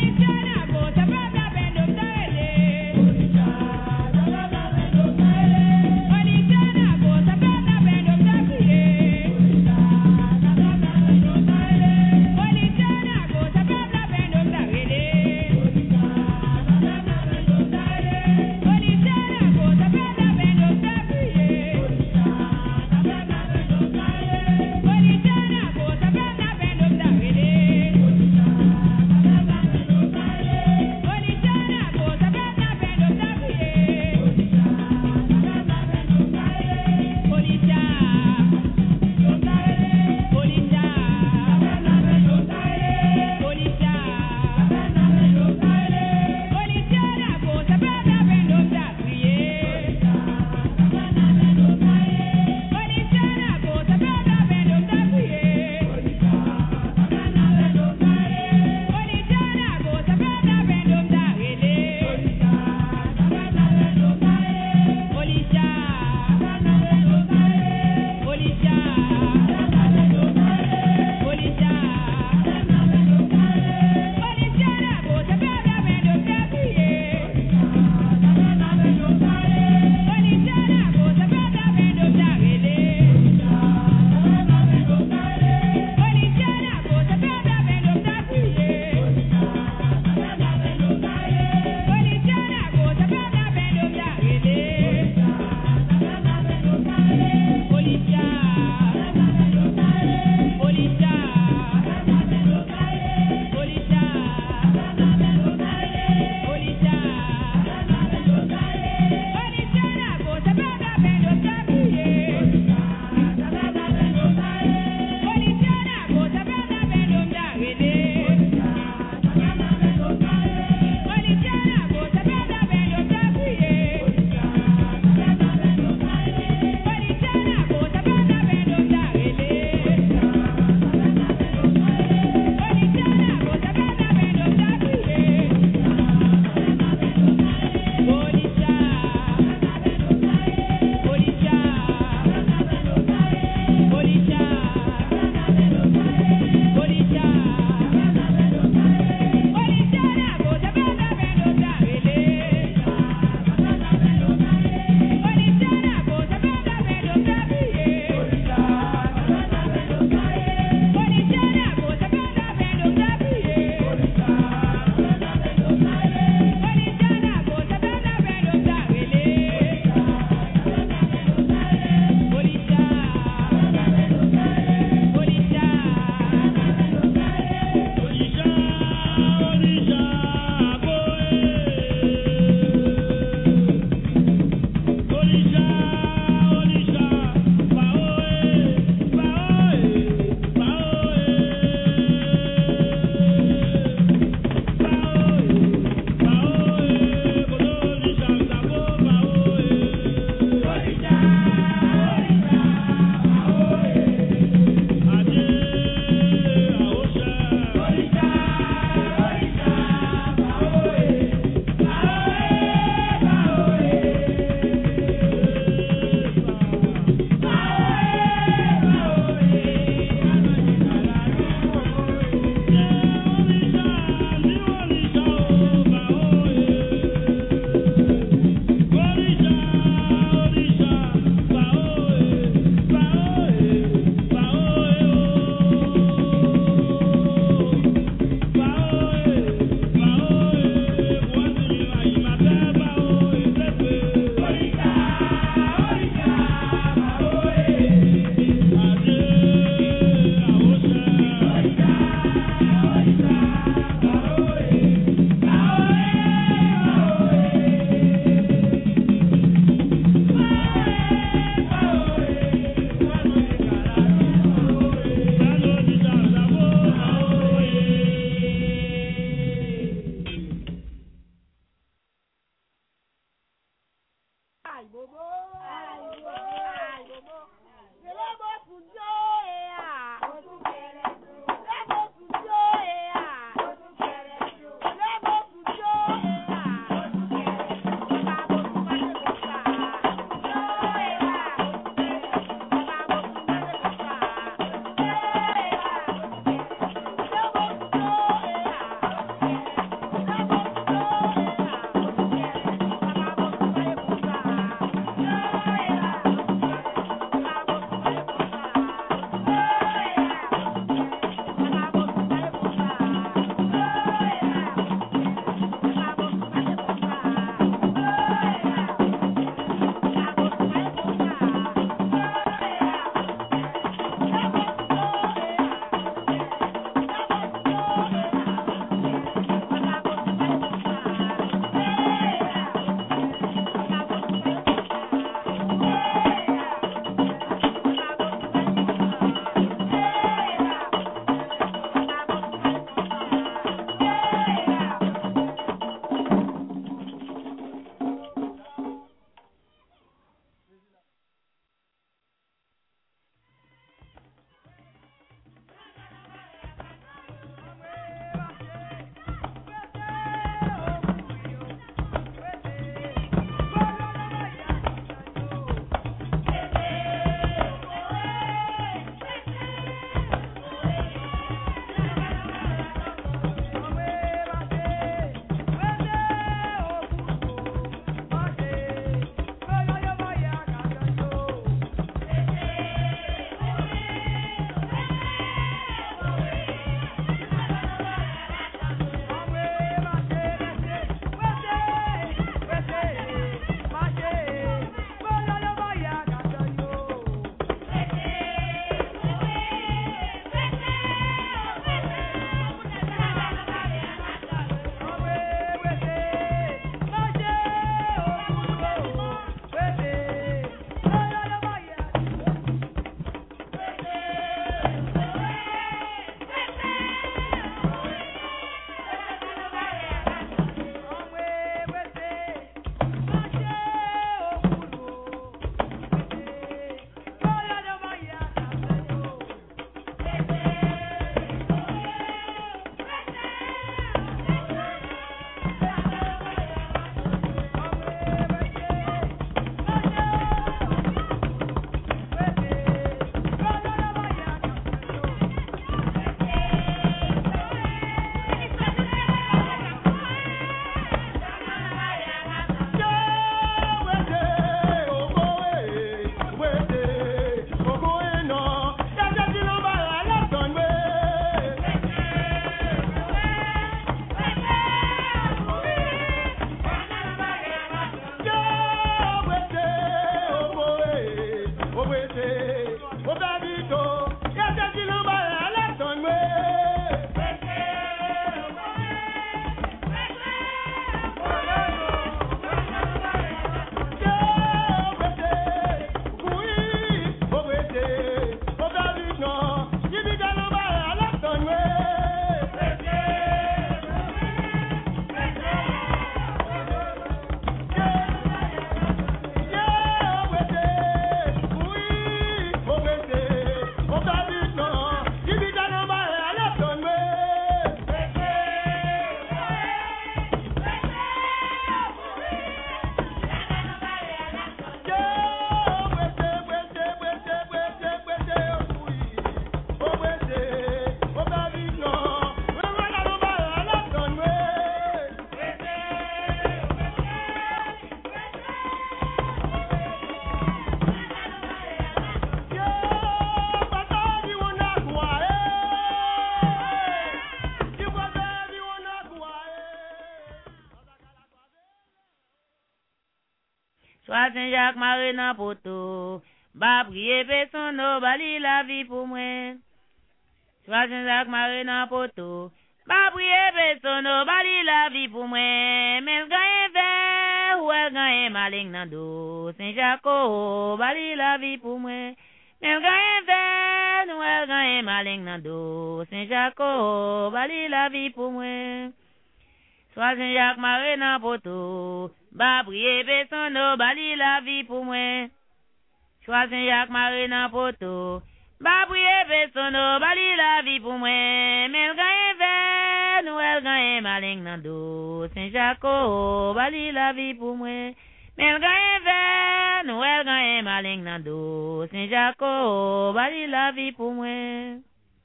S4: Soit Saint-Jacques Marie nan poto, ba prier personne no bali la vie pour moi. Soit Saint-Jacques Marie nan poto, ba prier personne no bali la vie pour moi. Mais gagne ver ou elle gagne maling nan do, Saint-Jacques oh bali la vie pour moi. Mais gagne ver ou elle gagne maling nan do, Saint-Jacques oh bali la vie pour moi. Soit Saint-Jacques Marie nan poto, ba prier personne no bali la vie pour moi. Soit Saint-Jacques Marie nan poto, ba prier personne no bali la vie pour moi. Mais gagne ver nou elle gagne maling nan do, Saint-Jacques oh bali la vie pour moi. Mais gagne ver nou elle gagne maling nan do, Saint-Jacques oh bali la vie pour moi.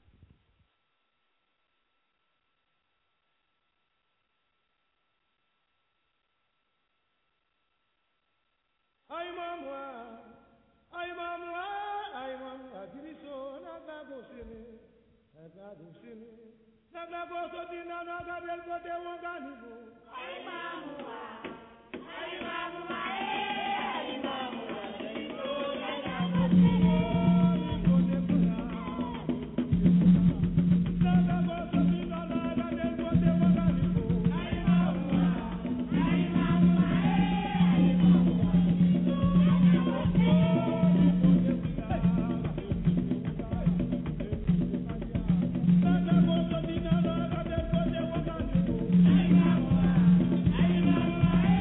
S7: Ay mamwa, ay mamwa, ay mamwa, diriso na gago sini, na gago sini, na gago sotina na gabel kote wanganibu. Ay mamwa, ay mamwa, ay mamwa, diriso na gago sini, na gago sotina na gabel kote wanganibu. Ay mamwa, ay mamwa, ay mamwa. Ay,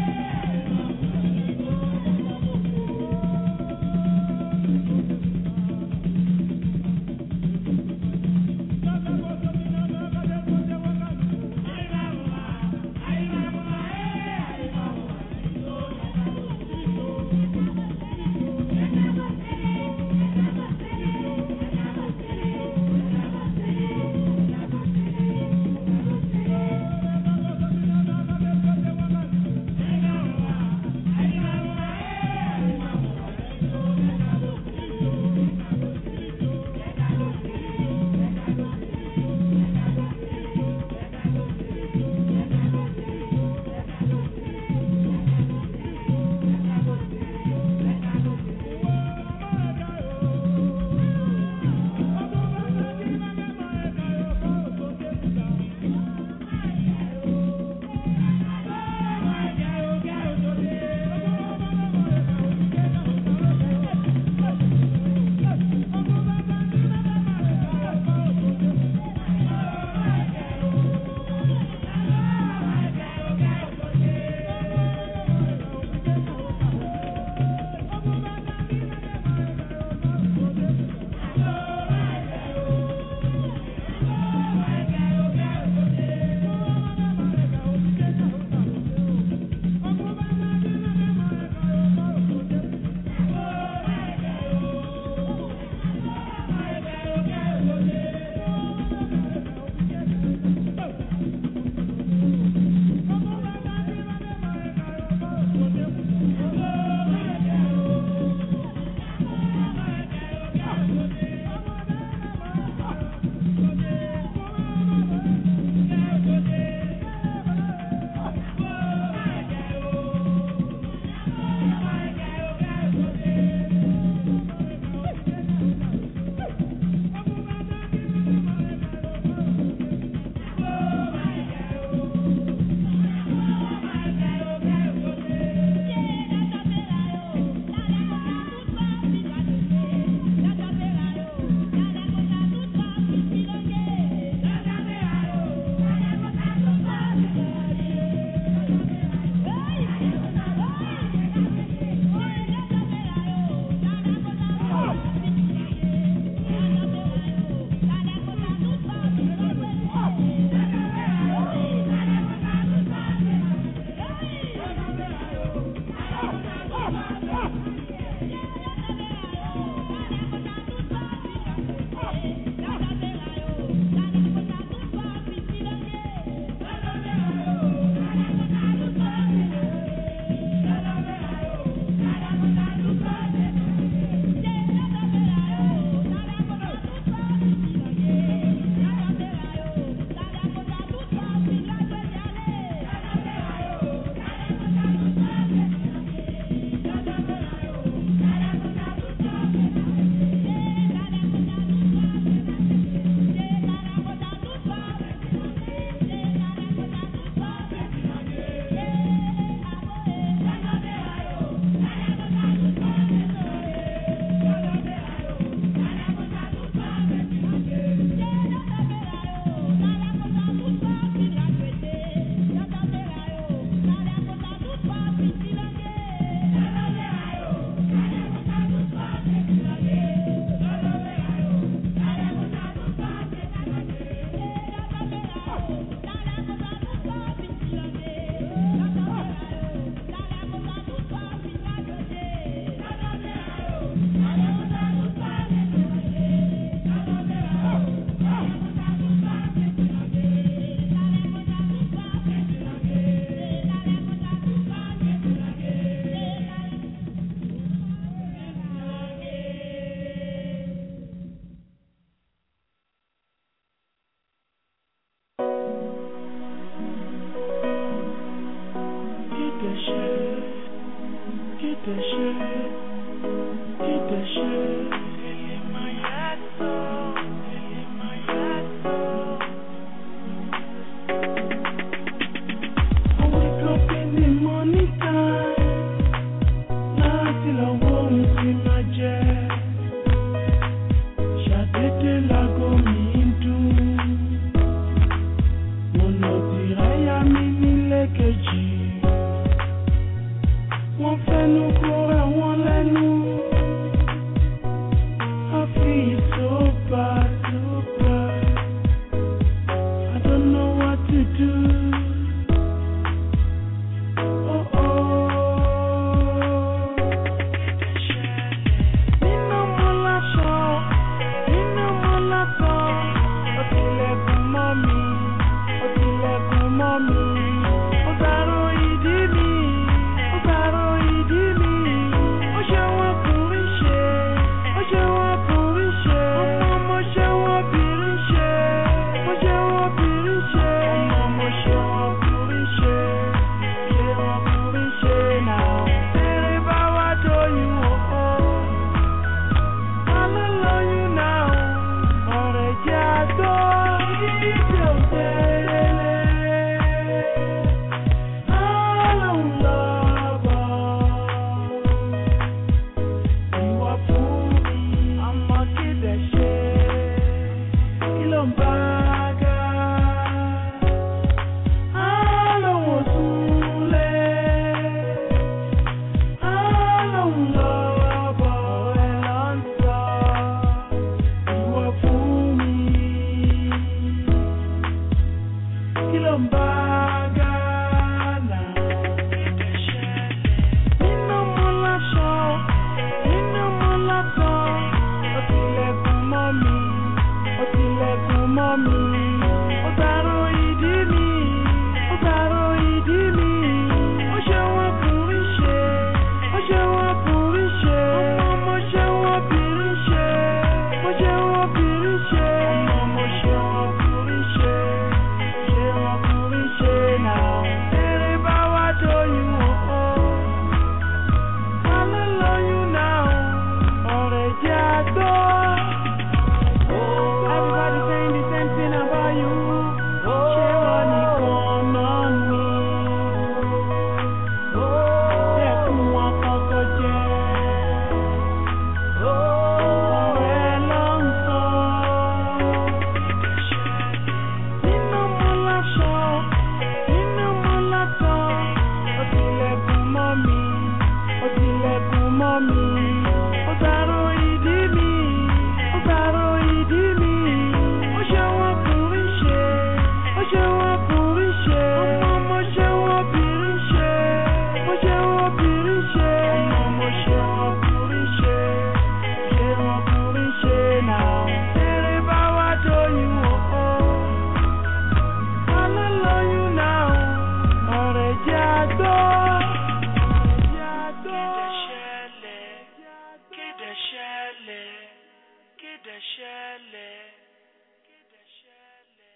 S8: ṣẹlẹ̀, kéde ṣẹlẹ̀.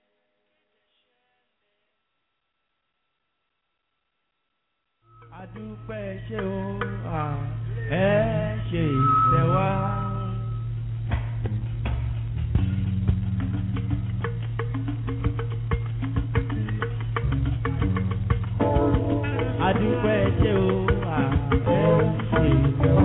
S3: Adúpẹ́ ṣe o, ẹ ṣe ìtẹ́wá. Adúpẹ́ ṣe o, ẹ ṣe ìtẹ́wá.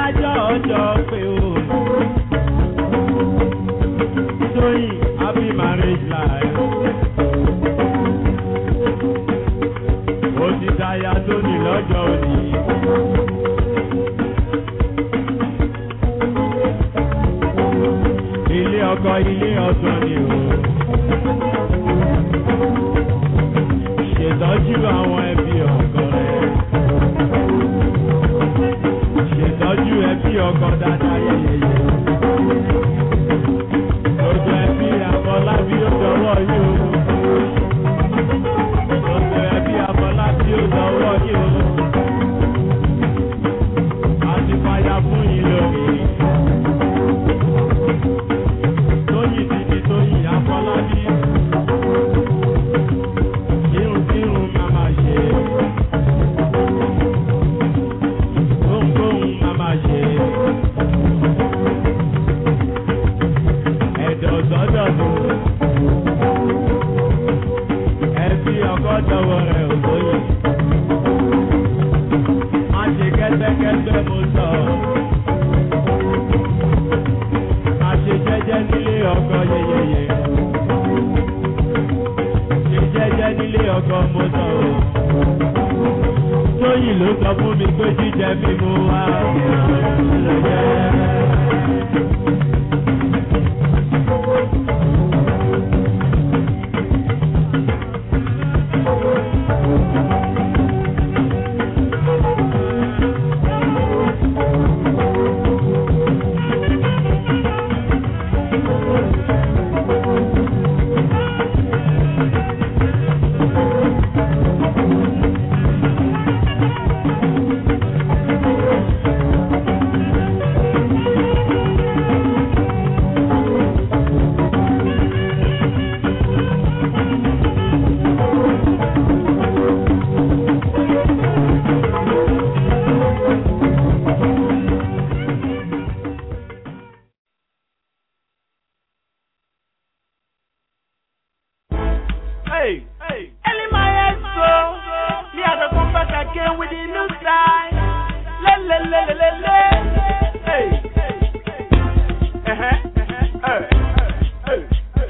S9: ayájọ́ ọjọ́ pé o. Tóyìn happy marriage life. Ó ti dáyà tó ní lọ́jọ́ òní. Ilé ọkọ ilé ọ̀tọ̀ ni o. Ṣètọ́jú àwọn ẹbí ọkọ rẹ̀. Ṣètọ́jú ẹbí ọkọ dáadáa yẹyẹyẹ. Gbogbo ẹbí Afọlábí ó dọwọ́ yìí o. Gbogbo ẹbí Afọlábí ó dọwọ́ yìí o. A ti fàyà fún yín lónìí. Tóyìn ti di Tóyìn Afọlábí. Irun kírun máa ma ṣe. Gbóngbóng máa ma ṣe. Ẹ̀dọ̀ sọ́dọ̀ tó. Ẹbí ọkọ dọwọ́ rẹ̀ ò Tóyìn. Má ṣe kẹ́tẹ́kẹ́tẹ́ mo sọ. Má ṣe jẹ́jẹ́ nílé ọkọ yẹyẹyẹ. Ṣe jẹ́jẹ́ nílé ọkọ mo sọ o. Tóyìn ló sọ fún mi pé jíjẹ mímu wá lọ́jẹ́.
S10: Hey, hey, Ellie my so me I don't come back again with the new style. Le le le le le le. Hey, uh huh, uh huh,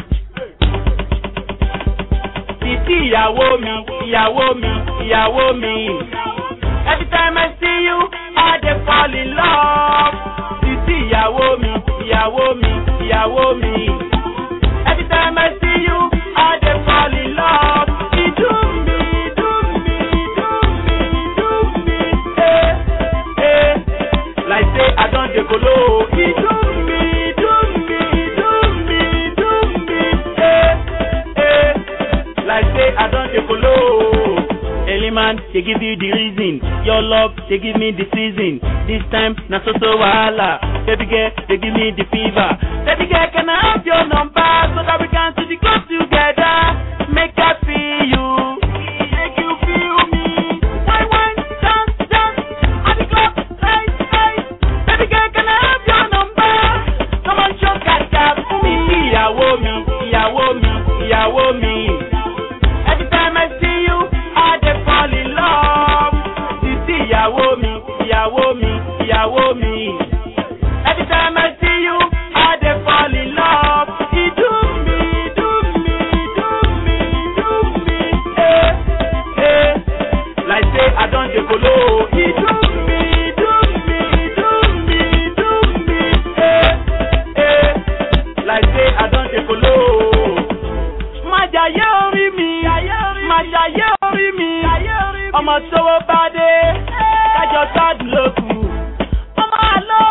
S10: Titi ìyàwó mi, ìyàwó mi, ìyàwó mi. Every time I see you, I dey fall in love. Titi ìyàwó mi, ìyàwó mi, ìyàwó mi. Every time I see you, I dey fall in love. You do me, do me, do me, do me, eh, eh. Like say I don't dey kolo. You do me, do me, do me, do me, eh, eh. Like say I don't dey kolo. Eliman, they give you the reason. Your love, they give me the season. This time, na so so wahala. Baby girl, they give me the fever. Baby girl, can I have your number so that we can see the club together? Make I feel you, make you feel me. Why, why, dance, dance at the club, hey, hey. Baby girl, can I have your number? Come on, show kaka for me. Ìyàwó mi, ìyàwó mi, ìyàwó mi. Every time I see you, I dey fall in love. Titi ìyàwó mi, ìyàwó mi, ìyàwó mi. Every time I see you, I dey fall in love. You do me, do me, do me, do me, eh, eh. Like say I don't dey kolo. You do me, do me, do me, do me, eh, eh. Like say I don't dey kolo. Májàyé orí mi, májàyé orí mi. Ọmọ tówó bá dé, kájọ sádùn lókù. Ọmọ àlọ́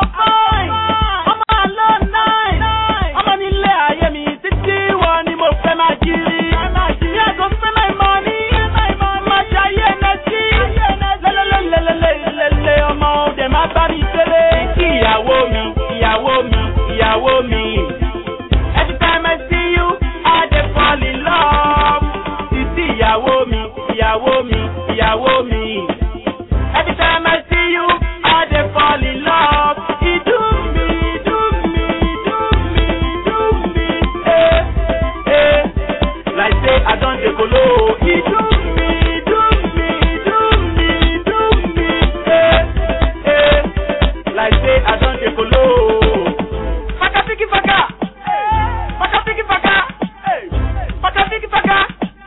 S10: don't take a low. Faka fiki faka. Faka fiki faka. Faka fiki faka.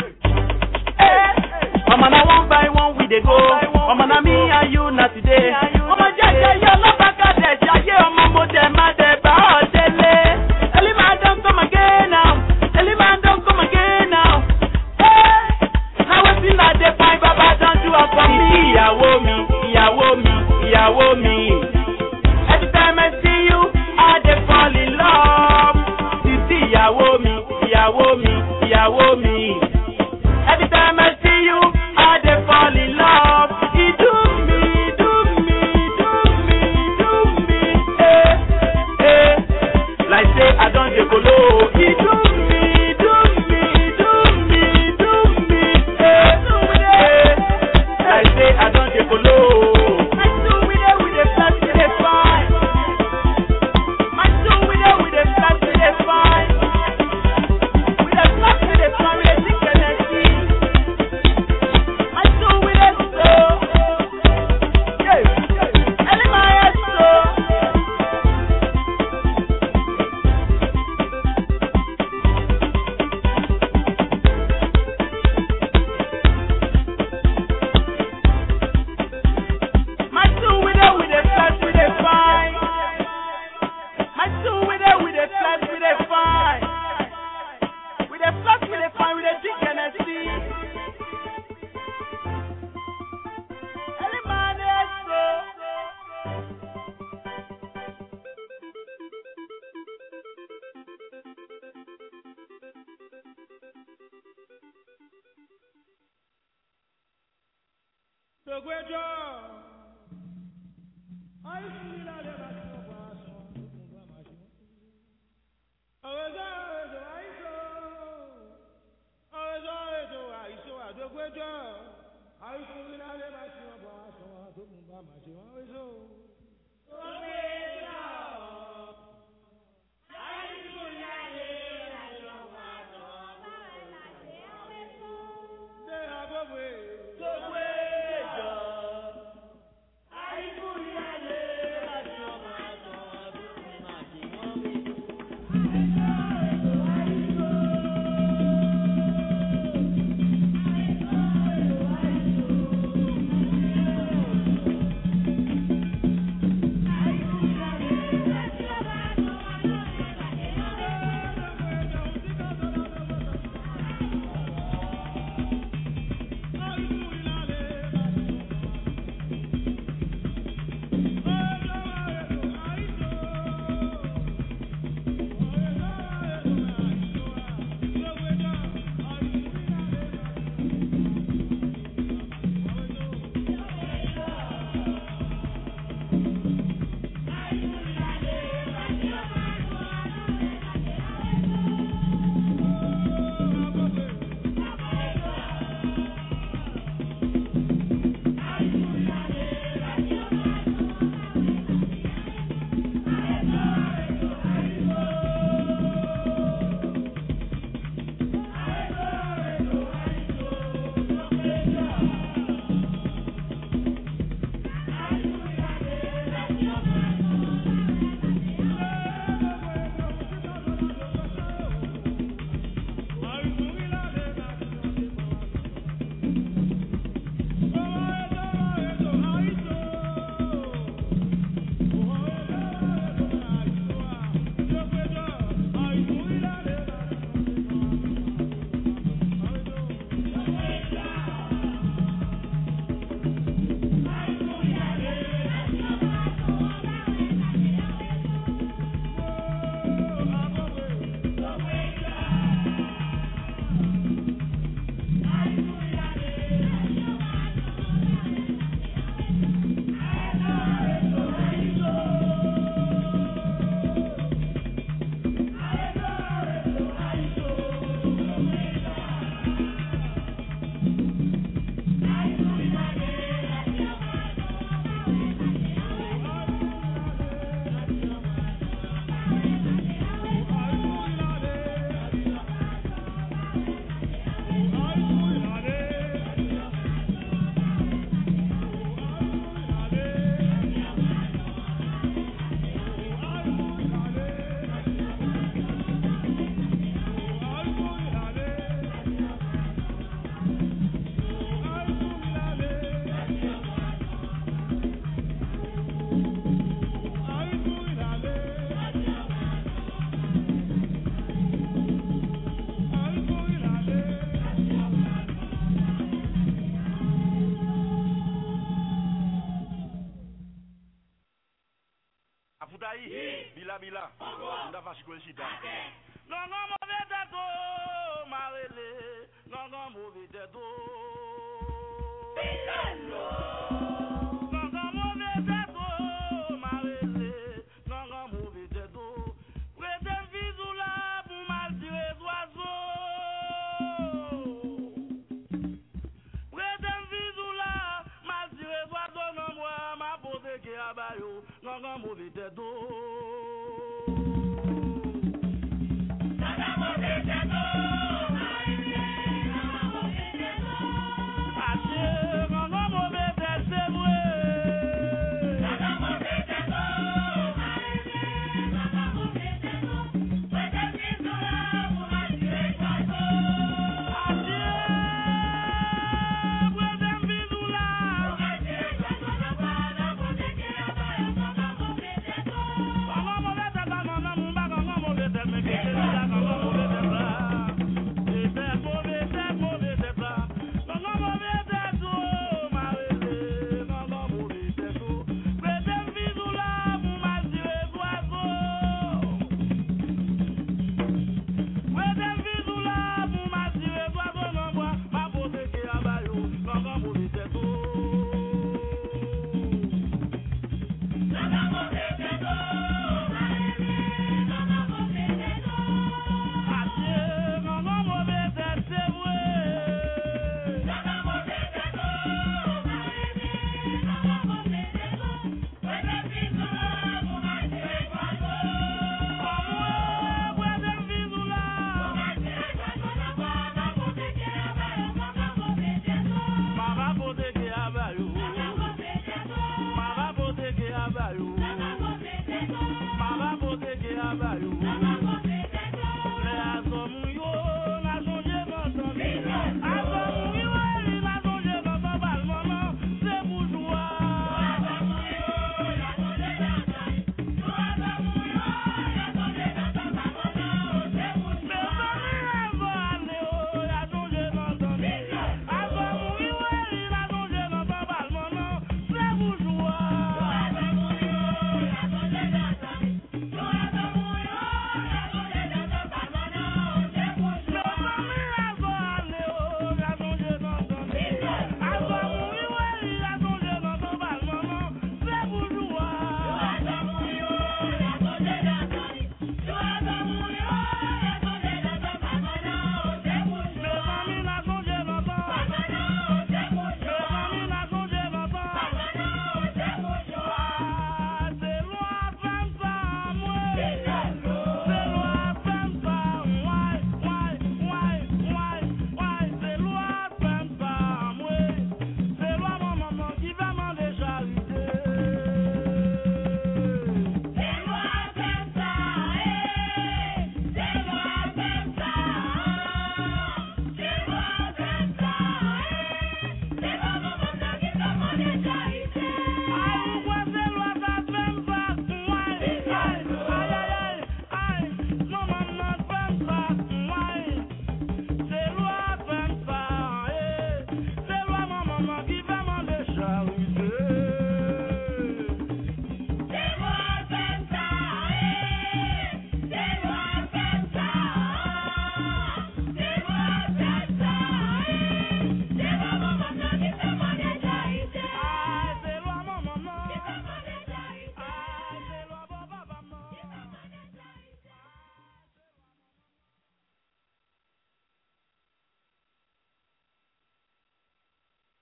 S10: Mama na one by one we dey go. Mama na me and you na today. Mama jaja yo love baka de jaye omo mo de ma de ba o dele. Early man don't come again now. Early man don't come again now. Hey, now we feel like the fine baba don't do it for me. Ìyàwó mi, ìyàwó mi, ìyàwó mi. Every time I see you, I dey fall in love. Títí ìyàwó mi, ìyàwó mi, ìyàwó mi. Every time I see you, I dey fall in love. He do me, do me, do me, do me, eh, eh. Like say I don't dey kolo. He do me, do me, do me, do me, eh, eh. Like say I don't dey kolo. My soul with it, with the flash, with the fine. My soul with it, with the flash, with the fine. With the flash, with the fine, with the thick energy. My soul with it, so. Yeah, and in my head, so. My soul with it, with the flash, with the fine. My soul with it, with the flash, with the fine. With the flash, with the fine, with the thick energy. And in my head, so.
S7: Dogwejo, I see la le ba so ba so, ba ma so. Ozo ozo I so, ozo ozo I so. Dogwejo, I see la le ba so ba so, ba ma so. Ozo. Dogwejo, I see la le ba so ba so, ba ma so. De agogwe. Dogwejo.
S9: Bila bila. Nda fashi kwe shida.
S7: Non non mauvais tête marele. Non non mauvais tête. Pilalo. Non non mauvais tête marele. Non non mauvais tête. Prédem visoula pour mal tirer oiseau. Prédem visoula mal tirer oiseau non moi ma pose qui abayo. Non non mauvais tête.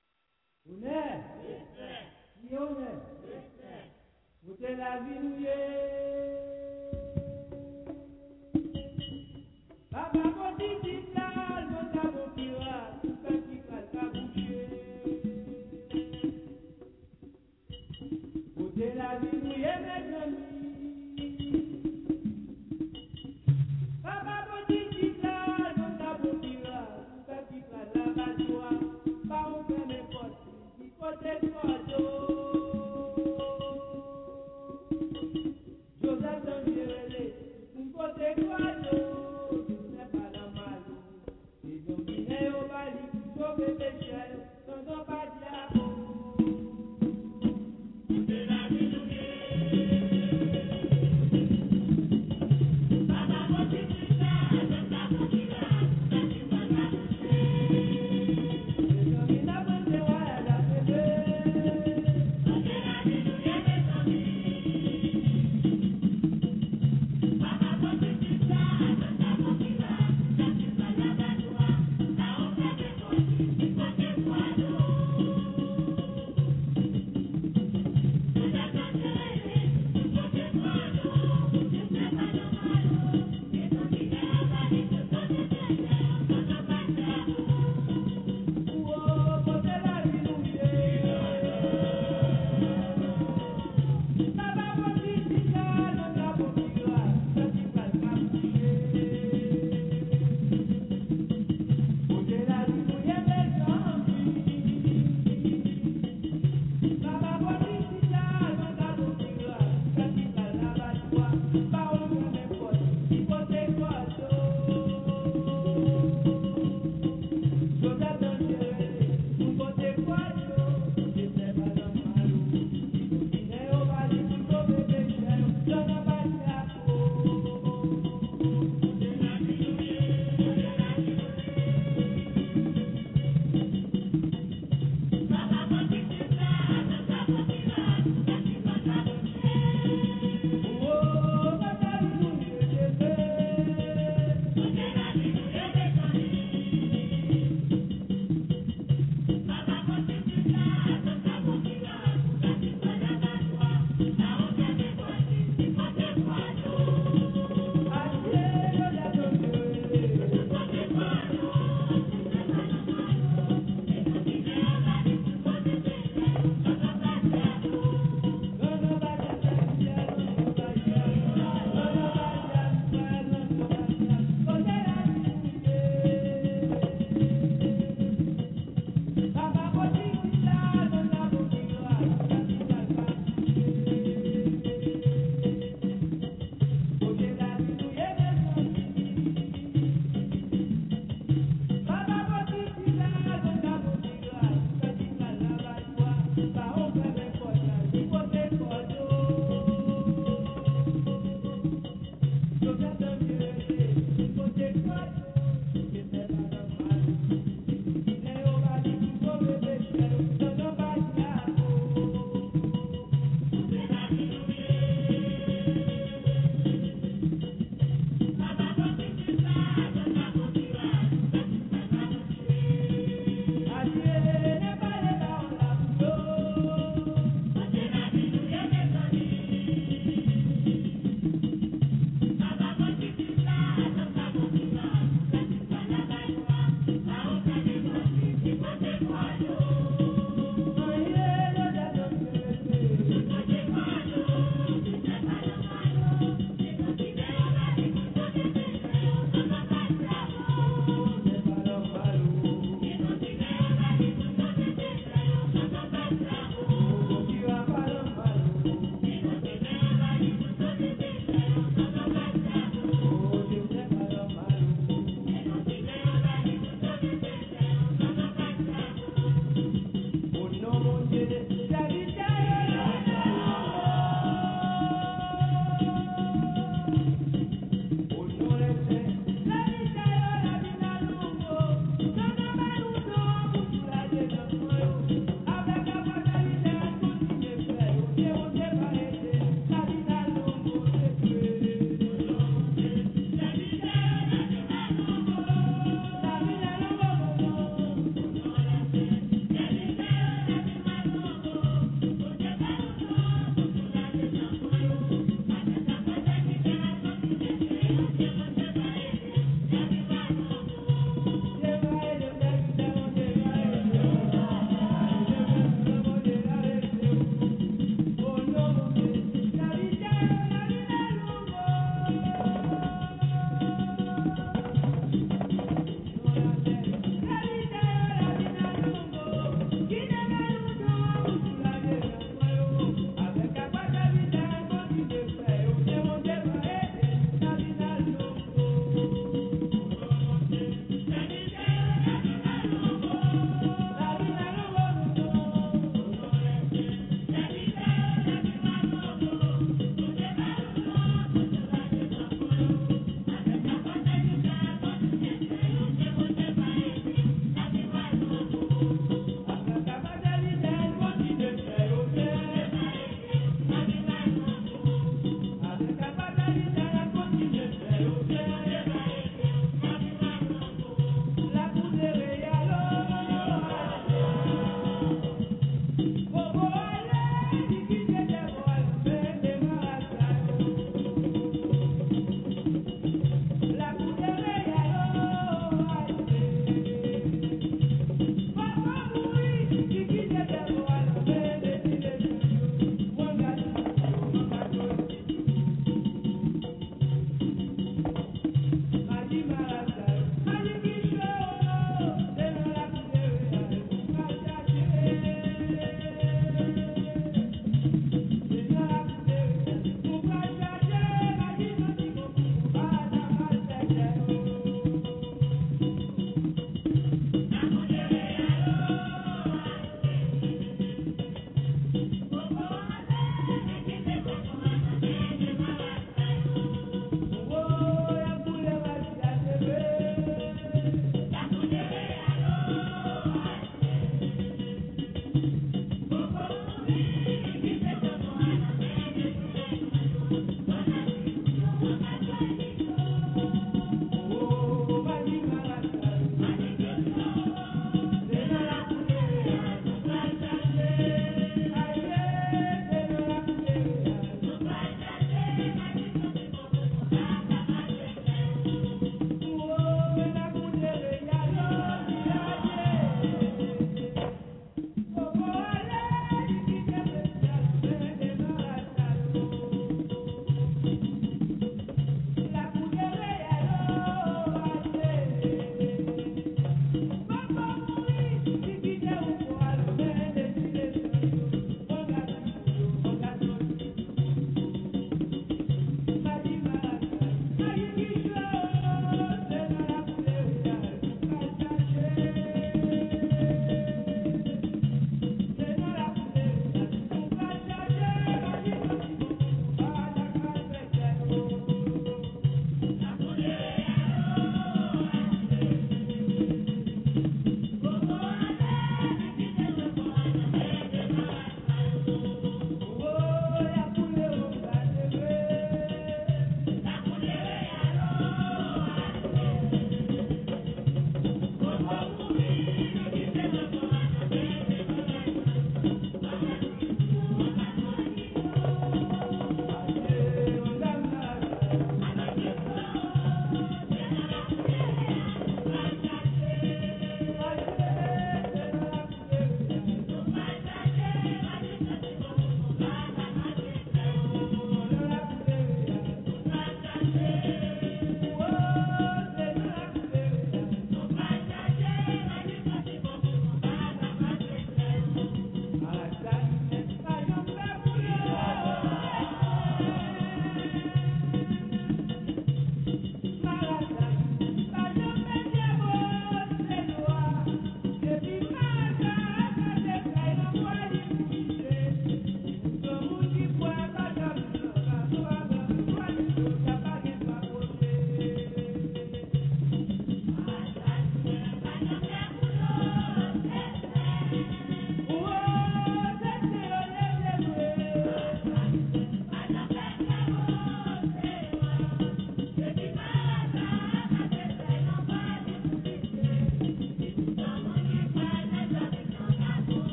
S11: Une, Yone, Ute la vie nous y est.